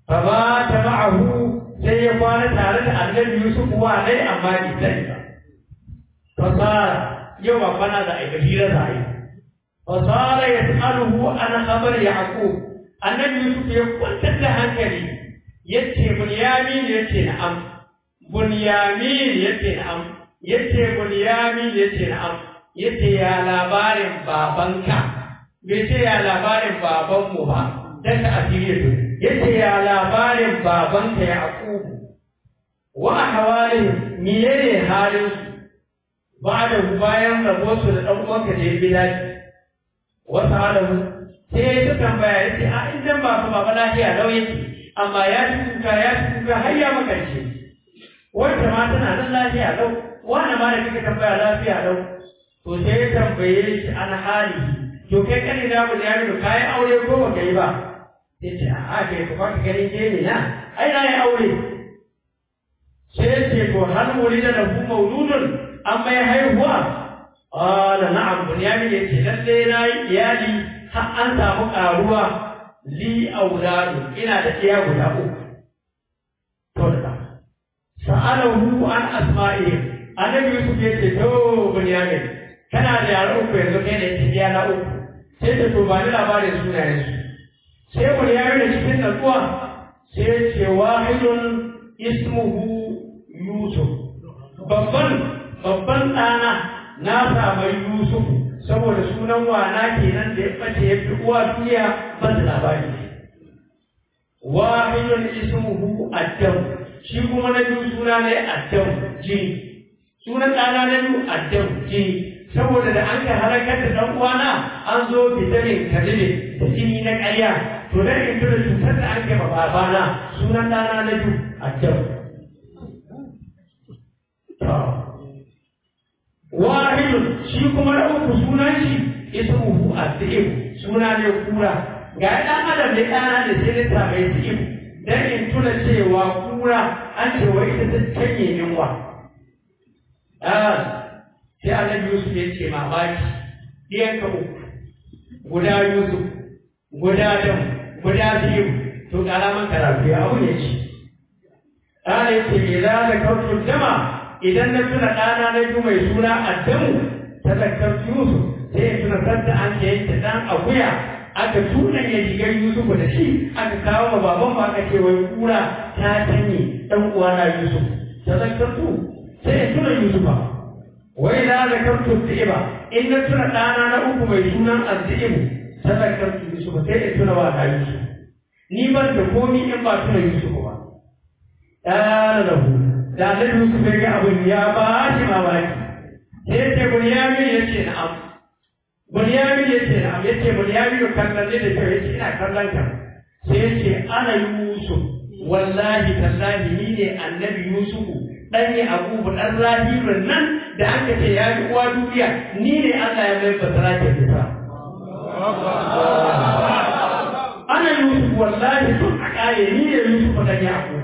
fa ba ta ma'ahu sai ya kwana tare da annabi Yusuf wa dai amma bai sani ba fasara yau ba kwana da aika hira da ai fasara yas'aluhu an khabar yaqub annabi Yusuf ya kwantar da hankali yace bunyamin yace na'am bunyamin yace na'am yace bunyamin yace na'am yace ya labarin babanka bai ce ya labarin babanmu ba dan asiriya yace ya labarin babanka yaqub wa hawali menene halin ba'da bayan rabosu da dan uwanka da ya bilaji wa sa'alahu sai ya tambaya yace a idan baba lafiya lau yake amma ya tuka har ya makance wanda ma tana nan lafiya lau wanda ma da kike tambaya lafiya lau to sai ya tambaye shi an hali to kai kani da mu da yaro kai aure ko ba kai ba sai ce a kai ko ba gani ke ne na ai na yi aure sai ce to hal wulida lahu mauludun amma ya haihuwa qala na'am bunyamin yace lalle na yi iyali har an samu karuwa li auladu ina da iya guda uku to da sa'alahu an asma'i annabi Yusuf yace to bunyamin kana da yaro uku yanzu kai ne ciya na uku sai ta to ba ni labarin sunayen su sai bunyamin da cikin natsuwa sai ce wahidun ismuhu Yusuf babban ɗana na samu Yusuf saboda sunan wana kenan da ya bace ya fi uwa duniya ban da labari wahidun ismuhu Adam shi kuma na biyu suna ne Adam jini sunan ɗana na biyu Adam jini saboda da an ka halakar da ɗan uwana an zo fitamin kalile da jini na ƙarya to dan in tura cutar da an kai ma babana sunan ɗana na biyu Adam wahidun shi kuma na uku sunan shi ismuhu Asiim suna ne kura ga ɗan adam da ɗana da sai ta mai Asiim dan in tuna cewa kura an ce wa ita ta canye yunwa sai annabi Yusuf ya ce mamaki ɗiyanka uku guda Yusuf guda Adam guda Asiim to kalaman karatu ya abu ne ci ɗana ya ce idan da kautu jama idan na tuna ɗana na biyu mai suna Adamu ta zakar Yusuf sai ya tuna sanda an ke yanke ɗan akuya aka tuna ya shigar Yusuf da shi aka kawo ma baban ba aka ce wai kura ta tanye ɗan uwana Yusuf ta zakar tu sai ya tuna Yusufa wai la zakar tu ba in na tuna ɗana na uku mai sunan Azzimu ta zakar tu Yusuf sai ya tuna wa na Yusuf ni ban da komi in ba tuna Yusuf ba ɗana da hu da Annabi Yusuf ya ga abin ya ba shi mamaki sai ya ce Bunyamin ya ce na'am Bunyamin ya ce na'am ya ce Bunyamin ya kallon ne da kyau ya ce ina kallon ka sai ya ce ana Yusuf wallahi tallahi ni ne Annabi Yusuf dan ne Abubu dan Rahibun nan da aka ce ya yi uwa duniya ni ne Allah ya mai fasara ke fita ana Yusuf wallahi tun a kaye ni ne Yusuf dan ya Abubu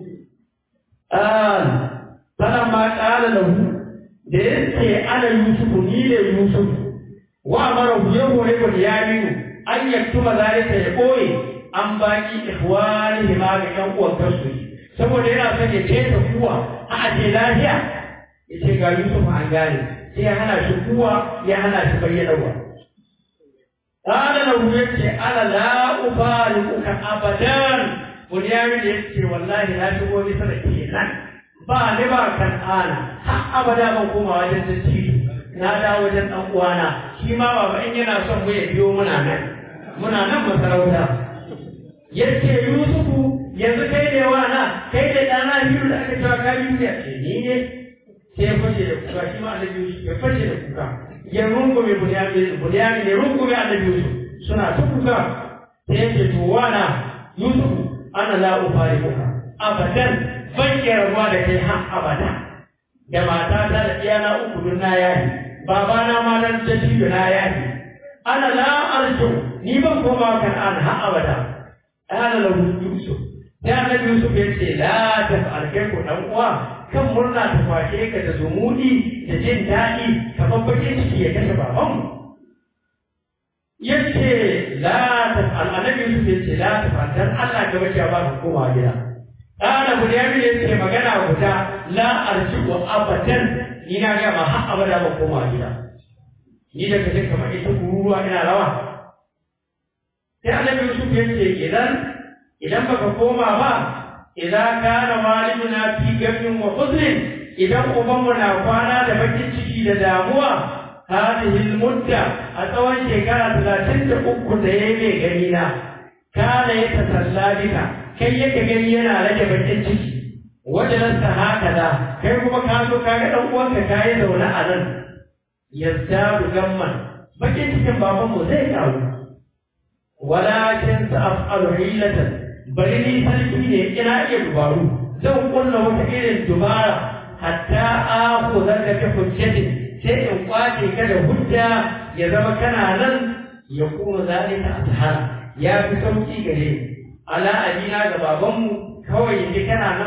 فلما قال له ديرتي أنا يوسف نيل يوسف وأمره يوم بنيامين أن يكتب ذلك يقول أن باقي إخوانه ما كان قوة كسر saboda yana son ya ce ta kuwa a aje lafiya ya ce ga Yusuf an gane sai ya hana shi kuwa ya hana shi bayyanawa qala lahu yace ala la ubaliuka abadan Bunyamin yace wallahi na shigo ni sada kenan ba ni ba kan ana har abada ban koma wajen dattijo na dawo wajen dan uwana shi ma baba in yana son mu ya biyo muna nan masarauta yace Yusufu yanzu kai ne wana kai da dana biyu da aka cewa ka biyu ya ce ni ne sai ya fashe da kuka shi ma Annabi Yusuf ya fashe da kuka ya rungume Bunyamin ya rungume Annabi Yusuf suna ta kuka sai ya ce to wana Yusufu ana la ufariquka abadan ban iya rabuwa da kai har abada da matata da iyana uku dun na yayi babana ma nan da shi na yayi ana la arju ni ban koma kan an har abada ana la Yusuf ya Annabi Yusuf ya ce la taf'al kai ko dan uwa kan murna ta kwashe ka da zumudi da jin daɗi kamar bakin ciki ya kashe babanmu yace la taf'al annabi Yusuf yace la taf'al dan Allah ga wace ba ka koma gida kana Bunyamin yace magana guda la arji'u abadan ni na ga ma har abada ba koma gida ni da kaje kamar ita kururuwa ina rawa sai annabi Yusuf yace idan baka koma ba idan kana waliduna fi gabin wa huzn idan ubanmu na kwana da bakin ciki da damuwa هذه المدة أتوان شكرا 33 ديمي غنينا كان يتسلى بك كي يتغنينا رجب الجنسي وجلست هكذا كي كما كانوا كاغا أنوانك كاي دولا أذن يزداد غما بكين تكن بابا مزيكاو ولكن سأفعل حيلة بلني سلكيني إنا يدبارو زو قلنا وتكين دبارا حتى آخذك بحجة sai in kwace ka da hujja ya zama kana nan ya kuma zalika ashar ya fi sauki gare ala adina ga babanmu kawai yake kana nan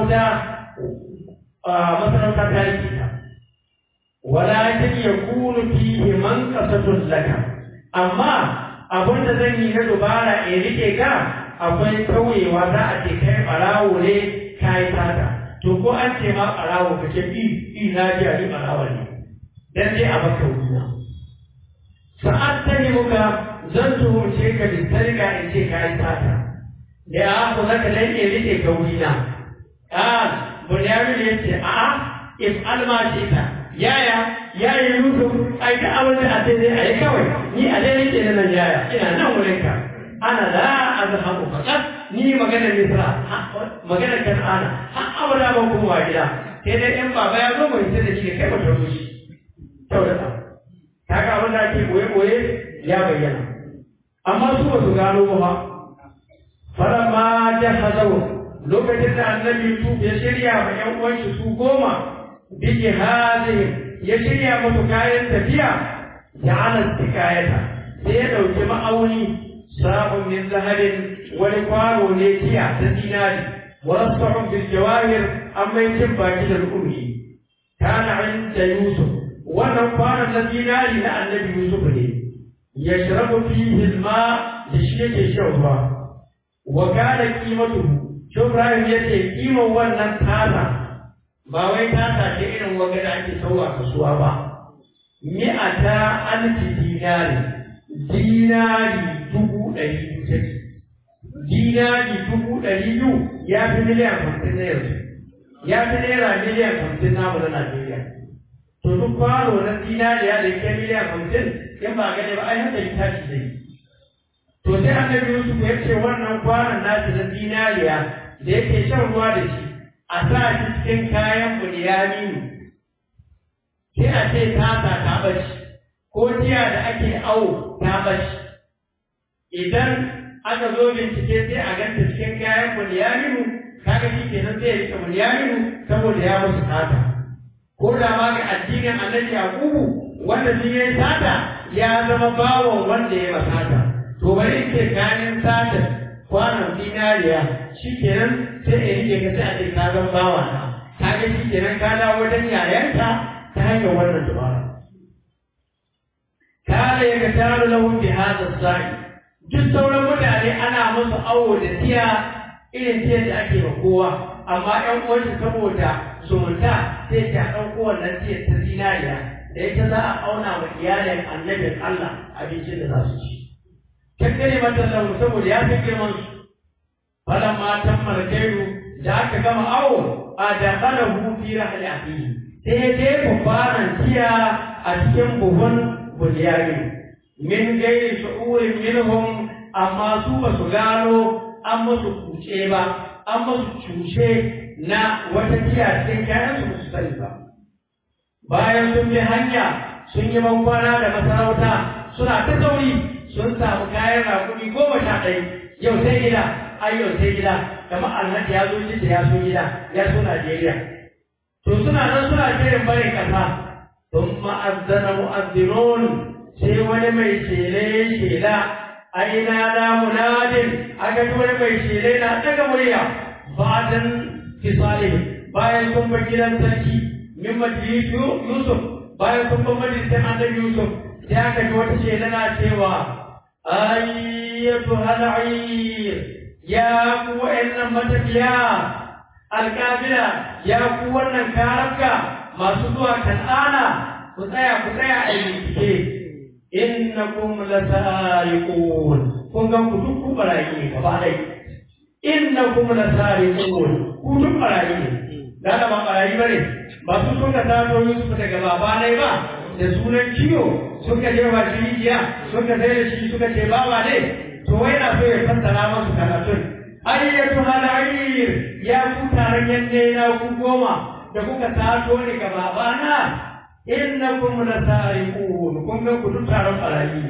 masarauta ta rike ka walakin yakunu fihi manqasatun laka amma abin da zan yi na dubara in rike ka akwai kauyewa za a ce kai barawo ne kai tata to ko an ce ma barawo kace na ji a barawo ne dan dai a baka wuya sa'ad ta ne muka zan tuhumce ka da tarika in ce ka yi sata da ya ku zaka dan ne rike ka wurina Bunyamin ya ce a'a if alma ce ta yaya Yusuf ai da abin da a ce dai ai kawai ni a dai rike nan yaya ina nan wurin ka ana la azhabu faqat ni magana Misra magana Kan'ana har abada ban kuma gida sai dai in baba ya zo mai sai da shi kai mata rushi kyautata kaga abin da ake koye-koye ya bayyana amma su ba su gano ba falamma jahazahu lokacin da annabi Yusuf ya shirya ma ƴan uwanshi su 10 bi jihazihim ya shirya musu kayan tafiya ja'ala tikayata sai ya dauki ma'auni sabon min zahabin wani kwano ne tiya ta dinari wa rasahum bil jawahir amma yakin baki da rukuni kana inda Yusuf wannan kwanan na dinari na annabi Yusuf ne ya shirabu fihi alma da shi yake shan ruwa wa kana qimatuhu Ibrahim yace kiman wannan tasa ba wai tasa ce irin wanda da ake sauwa kasuwa ba mi'ata alfi dinari 100,000 take dinari 100,000 ya fi miliyan 50 na yanzu ya fi naira miliyan 50 namu na Najeriya to duk kwano na dinariya da ke miliyan 50 in ba gane ba ai haka ya tashi zai to sai annabi Yusuf ya ce wannan kwanon nashi na dinariya da yake shan ruwa da shi a sa shi cikin kayan Bunyamin sai a ce tasa ta bashi ko tiya da ake awo ta bashi idan aka zo bincike sai a ganta cikin kayan Bunyamin kaga shi kenan sai ya rike Bunyamin saboda ya musu tata ko da ma ga addinin annabi Yakubu wanda shi ya sata ya zama bawon wanda ya masata to bari ce kayan sata kwanan dinariya shikenan sai ya rike ka sai a ce ka zama bawa na kaga shikenan ka dawo wajen yayanka ta hanyar wannan dubara kana ya gataru lahu bi hadha sa'i duk sauran mutane ana musu awo da tiya irin tiyar da ake ba kowa amma ƴan uwansu saboda zumunta sai ta ɗauko wannan tiyar ta zinariya da ita za a auna wa iyalin annabin Allah abincin da za su ci. Kakkare matallahu saboda ya fi girman su. Falan matan markairu da aka gama awo a dakala hufi rahali a fiye. Sai ya jefa faran tiya a cikin buhun Bunyamin. Min gairi shu'urin minhum amma su ba su gano an musu kuce ba, an musu cushe na wata tiya cikin kayan su sani ba. Bayan sun bi hanya sun yi bankwana da masarauta suna ta sauri sun samu kayan rakumi 11 yau sai gida ai yau sai gida kamar alhaji ya zo da ya so gida ya so Najeriya to suna nan suna jerin bare kasa thumma azzana mu'azzinun sai wani mai shela aina da munadin aka ji wani mai shela na daga murya ba'dan fisalihi bayan sun bar gidan sarki min majlis Yusuf bayan sun bar majlisin annabi Yusuf sai aka ji wata shela na cewa أيتها العير يا قوة إن متفيا الكافرة يا قوة إن كاربك ما سدوا كالآنا كتايا أيديك إنكم لسارقون كنتم كتبوا برايين كبالي إنكم لسارقون كتبوا برايين لا ما برايين بني ما سدوا كتابوا يوسف تكباباني با da sunan ciwo suka je wa jijiya suka sai da shi suka ce bawa ne to wai na so ya fassara musu karatun ayyatu halayir ya ku taron yanne na ku goma da kuka taso ne ga babana innakum lasariqun kun ga ku duk taron barayi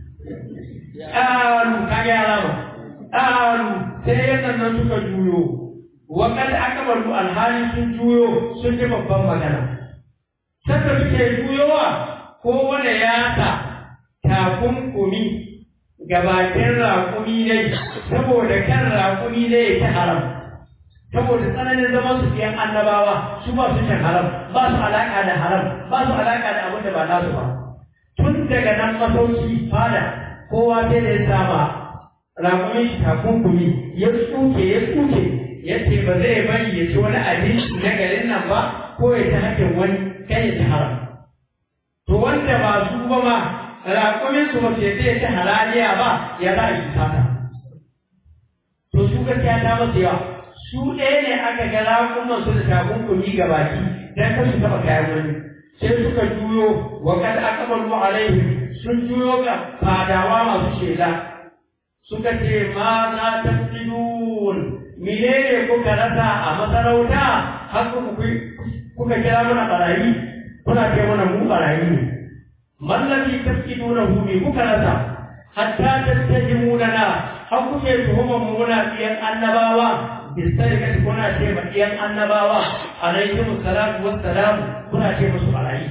alu kage alama alu sai yannan nan suka juyo wa kad akabalu alhali sun juyo sun ji babban magana sanda suke juyowa ko wanda ya ta takunkumi ga bakin raƙumi ne saboda kan raƙumi ne ta haram saboda tsananin zaman su biyan annabawa su ba su cin haram ba su alaƙa da haram ba su alaƙa da abin da ba nasu ba tun daga nan masauki fada kowa sai da ya sama raƙumin shi takunkumi ya tsuke ya ce ba zai bari ya ci wani abinci na garin nan ba ko ya ta hakin wani kai ya ci haram to wanda ba su ba ma raƙumin su mace zai ta halaliya ba ya za a yi sata to su gaskiya ta masu yawa su ɗaya ne aka ga raƙuman su da takunkumi ga baki don kar su taɓa kayan wani sai suka juyo wa kad aqbalu alaihim sun juyo ga fadawa masu shela suka ce ma za ta tsidun menene kuka rasa a masarauta har kuka kira mana barayi kuna ce mana mu barayi ne mallabi tafkiduna hu bi kuka rasa hatta tattajimuna na har kuke tuhumar mu muna tsiyan annabawa bisarika kuna ce ma tsiyan annabawa alaikum salatu wassalam kuna ce musu barayi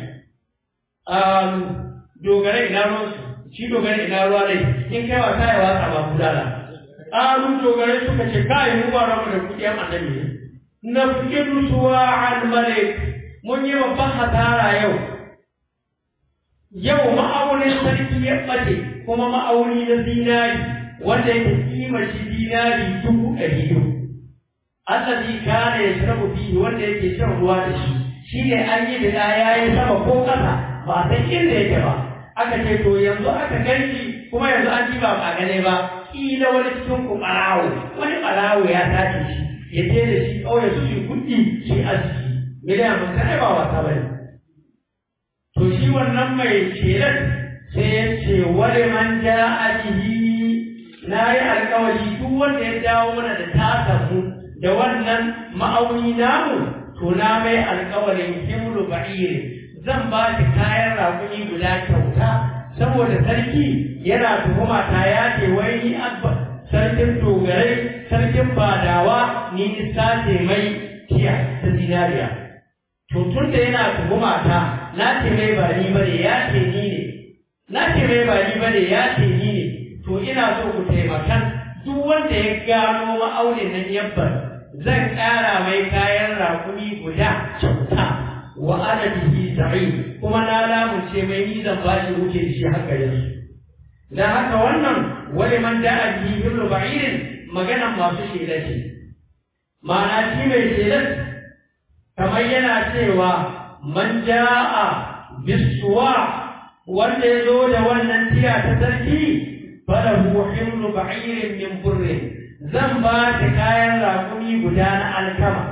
dogare ina ruwan shi dogare ina ruwa ne in kai wasa ya wasa ba kudala dogare suka ce kai mu ba ramu da kudiyan annabi ne nafkidu suwa al malik mun yi babban hasara yau ma'aunin sarki ya ɓace kuma ma'auni na zinari wanda yake kimar shi zinari 100,000 allazi kana yashrabu fihi wanda yake shan ruwa da shi shine an yi da yayi sama ko kasa ba san inda yake ba aka ce to yanzu aka ganshi kuma yanzu an ji ba a gane ba kila wani cikin ku barawo ya tace shi ya je da shi ƙauye su shi kuɗi shi arziki miliyan mun kai ba wasa bane to shi wannan mai shelar sai ya ce wani man ja'a bihi na yi alƙawari duk wanda ya dawo mana da tasamu da wannan ma'auni namu to na mai alƙawarin himlu ba'iri zan ba ki kayan raƙumi guda kyauta saboda sarki yana tuhuma ta ya ce wai ni abba sarkin dogarai sarkin badawa ni sace mai tiya ta zinariya to tun da yana tuhuma ta na ce mai ba ni bane ya ce ni ne na ce mai ba ni bane ya ce ni ne to ina so ku taimakan duk wanda ya gano ma'aunin nan yabbar zan ƙara mai kayan raƙumi guda kyauta wa ana bihi sa'i kuma na lamunce mai ni zan ba shi wuce shi haka yanzu dan haka wannan wani man da'a bihi himlu ba'irin maganan masu shela ce ma'ana shi mai shelar kamar yana cewa man ja'a bisuwa wanda ya zo da wannan tiya ta sarki falahu himlu ba'irin min burrin zan ba ta kayan raƙumi guda na alkama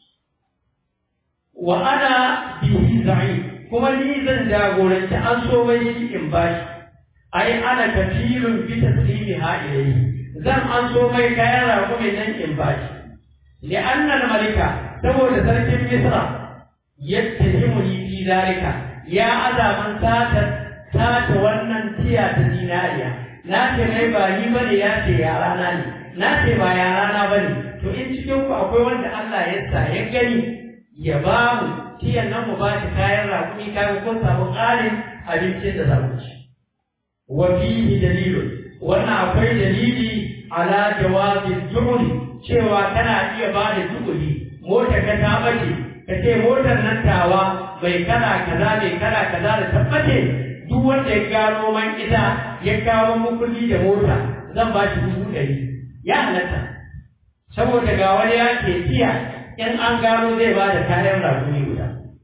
wa ana bihi za'i kuma ni zan jagoranci an so mai shi in bashi ai ana kafirun bi taslimiha ilayhi zan an so mai kayan raƙumi nan in bashi li'anna al-malika saboda sarkin misra yattahimuni fi zalika ya azaman sata wannan tiya ta dinariya na ce mai ba ni bane ya ce yara na ne na ce ba yara na bane to in cikin ku akwai wanda Allah ya sa ya gani ya ba mu tiyan nan mu ba shi kayan raƙumi kayan kun samu ƙarin abincin da za mu ci wa fihi dalilun wannan akwai dalili ala jawazi juhuri cewa kana iya ba da juhuri motar ka ta bace ka ce motar nan tawa mai kala kaza da tabbace duk wanda ya gano man ita ya kawo mukulli da mota zan ba shi 100 ya halatta saboda ga wani ya ke tiya in an gano zai ba da kayan rakuni guda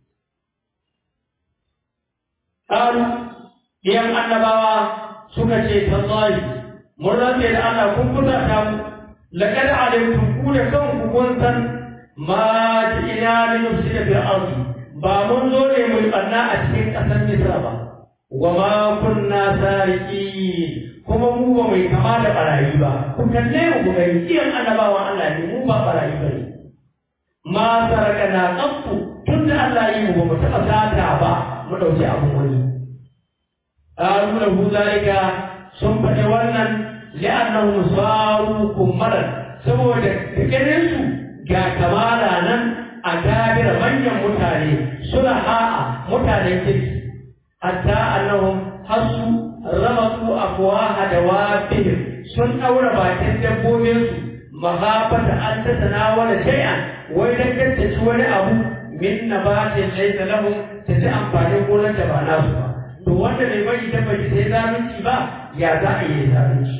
ƙaru ɗiyan annabawa suka ce tallahi mun rantse da Allah kun kusa ta mu laqad alimtum ku da kanku kun san ma ina li nufsida fil ardi ba mun zo ne mu banna a cikin ƙasar Misra ba wa ma kunna sariqin kuma mu ba mai kama da barayi ba ku kalle mu ga ɗiyan annabawan Allah ne mu ba barayi bane ma sarakana qattu tunda Allah yi mu ba mu taɓa sata ba mu ɗauki abin wani ƙaru da huzarika sun faɗi wannan li'annahum saru kummalan saboda dukkaninsu ga kamala nan a gabira manyan mutane suna ha'a mutanen kirki hatta annahum hasu ramatu afwaha dawabihim sun ɗaura bakin dabbobinsu mahafata an ta tanawala shay'an wai dan ci wani abu min nabatin laysa lahum ta ci amfanin gonar da ba nasu ba to wanda bai bari ta bai sai zalunci ba ya za a yi zalunci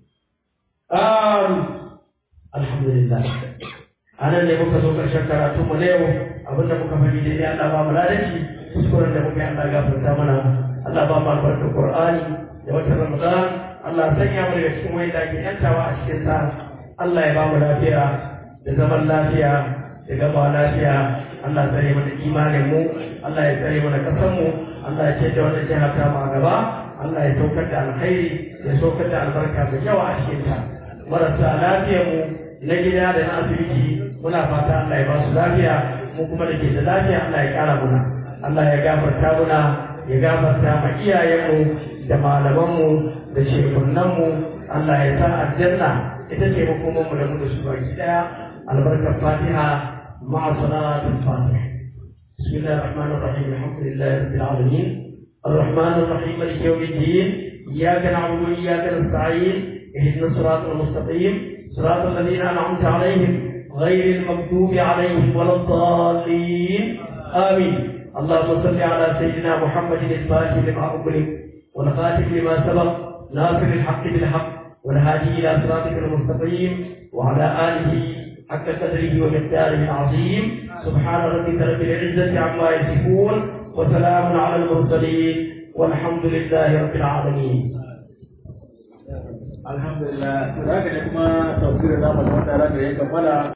alhamdulillah anan ne muka zo karshen karatu mu na yau abinda muka fadi dai Allah ba mu ladaci kuskuren da muka yi Allah gafarta mana Allah ba mu albarkar Qur'ani da watan Ramadan Allah sanya mu daga cikin wanda ke yantawa a cikin sa Allah ya ba mu lafiya da zaman lafiya da gaba lafiya Allah ya tsare mana imanin mu Allah ya tsare mana kasan mu Allah ya ce da wannan jiha ta ma gaba Allah ya saukar da alkhairi ya saukar da albarka da yawa a cikin ta marasa lafiyar mu na gida da na asibiti muna fata Allah ya ba su lafiya mu kuma da ke da lafiya Allah ya kara muna Allah ya gafarta muna ya gafarta ma iyayenmu da malamanmu da shekunanmu Allah ya sa aljanna ita ce makomanmu da mu da su baki daya albarkar Fatiha ma'a salatul Fatiha بسم الله الرحمن الرحيم الحمد لله رب العالمين الرحمن الرحيم مالك يوم الدين إياك نعبد وإياك نستعين اهدنا الصراط المستقيم صراط الذين أنعمت عليهم غير المغضوب عليهم ولا الضالين آمين اللهم صل على سيدنا محمد الفاتح لما أغلق والخاتم لما سبق ناصر الحق بالحق والهادي إلى صراطك المستقيم وعلى آله حق قدره ومقداره العظيم سبحان ربك رب العزة عما يصفون وسلام على المرسلين والحمد لله رب العالمين. الحمد لله.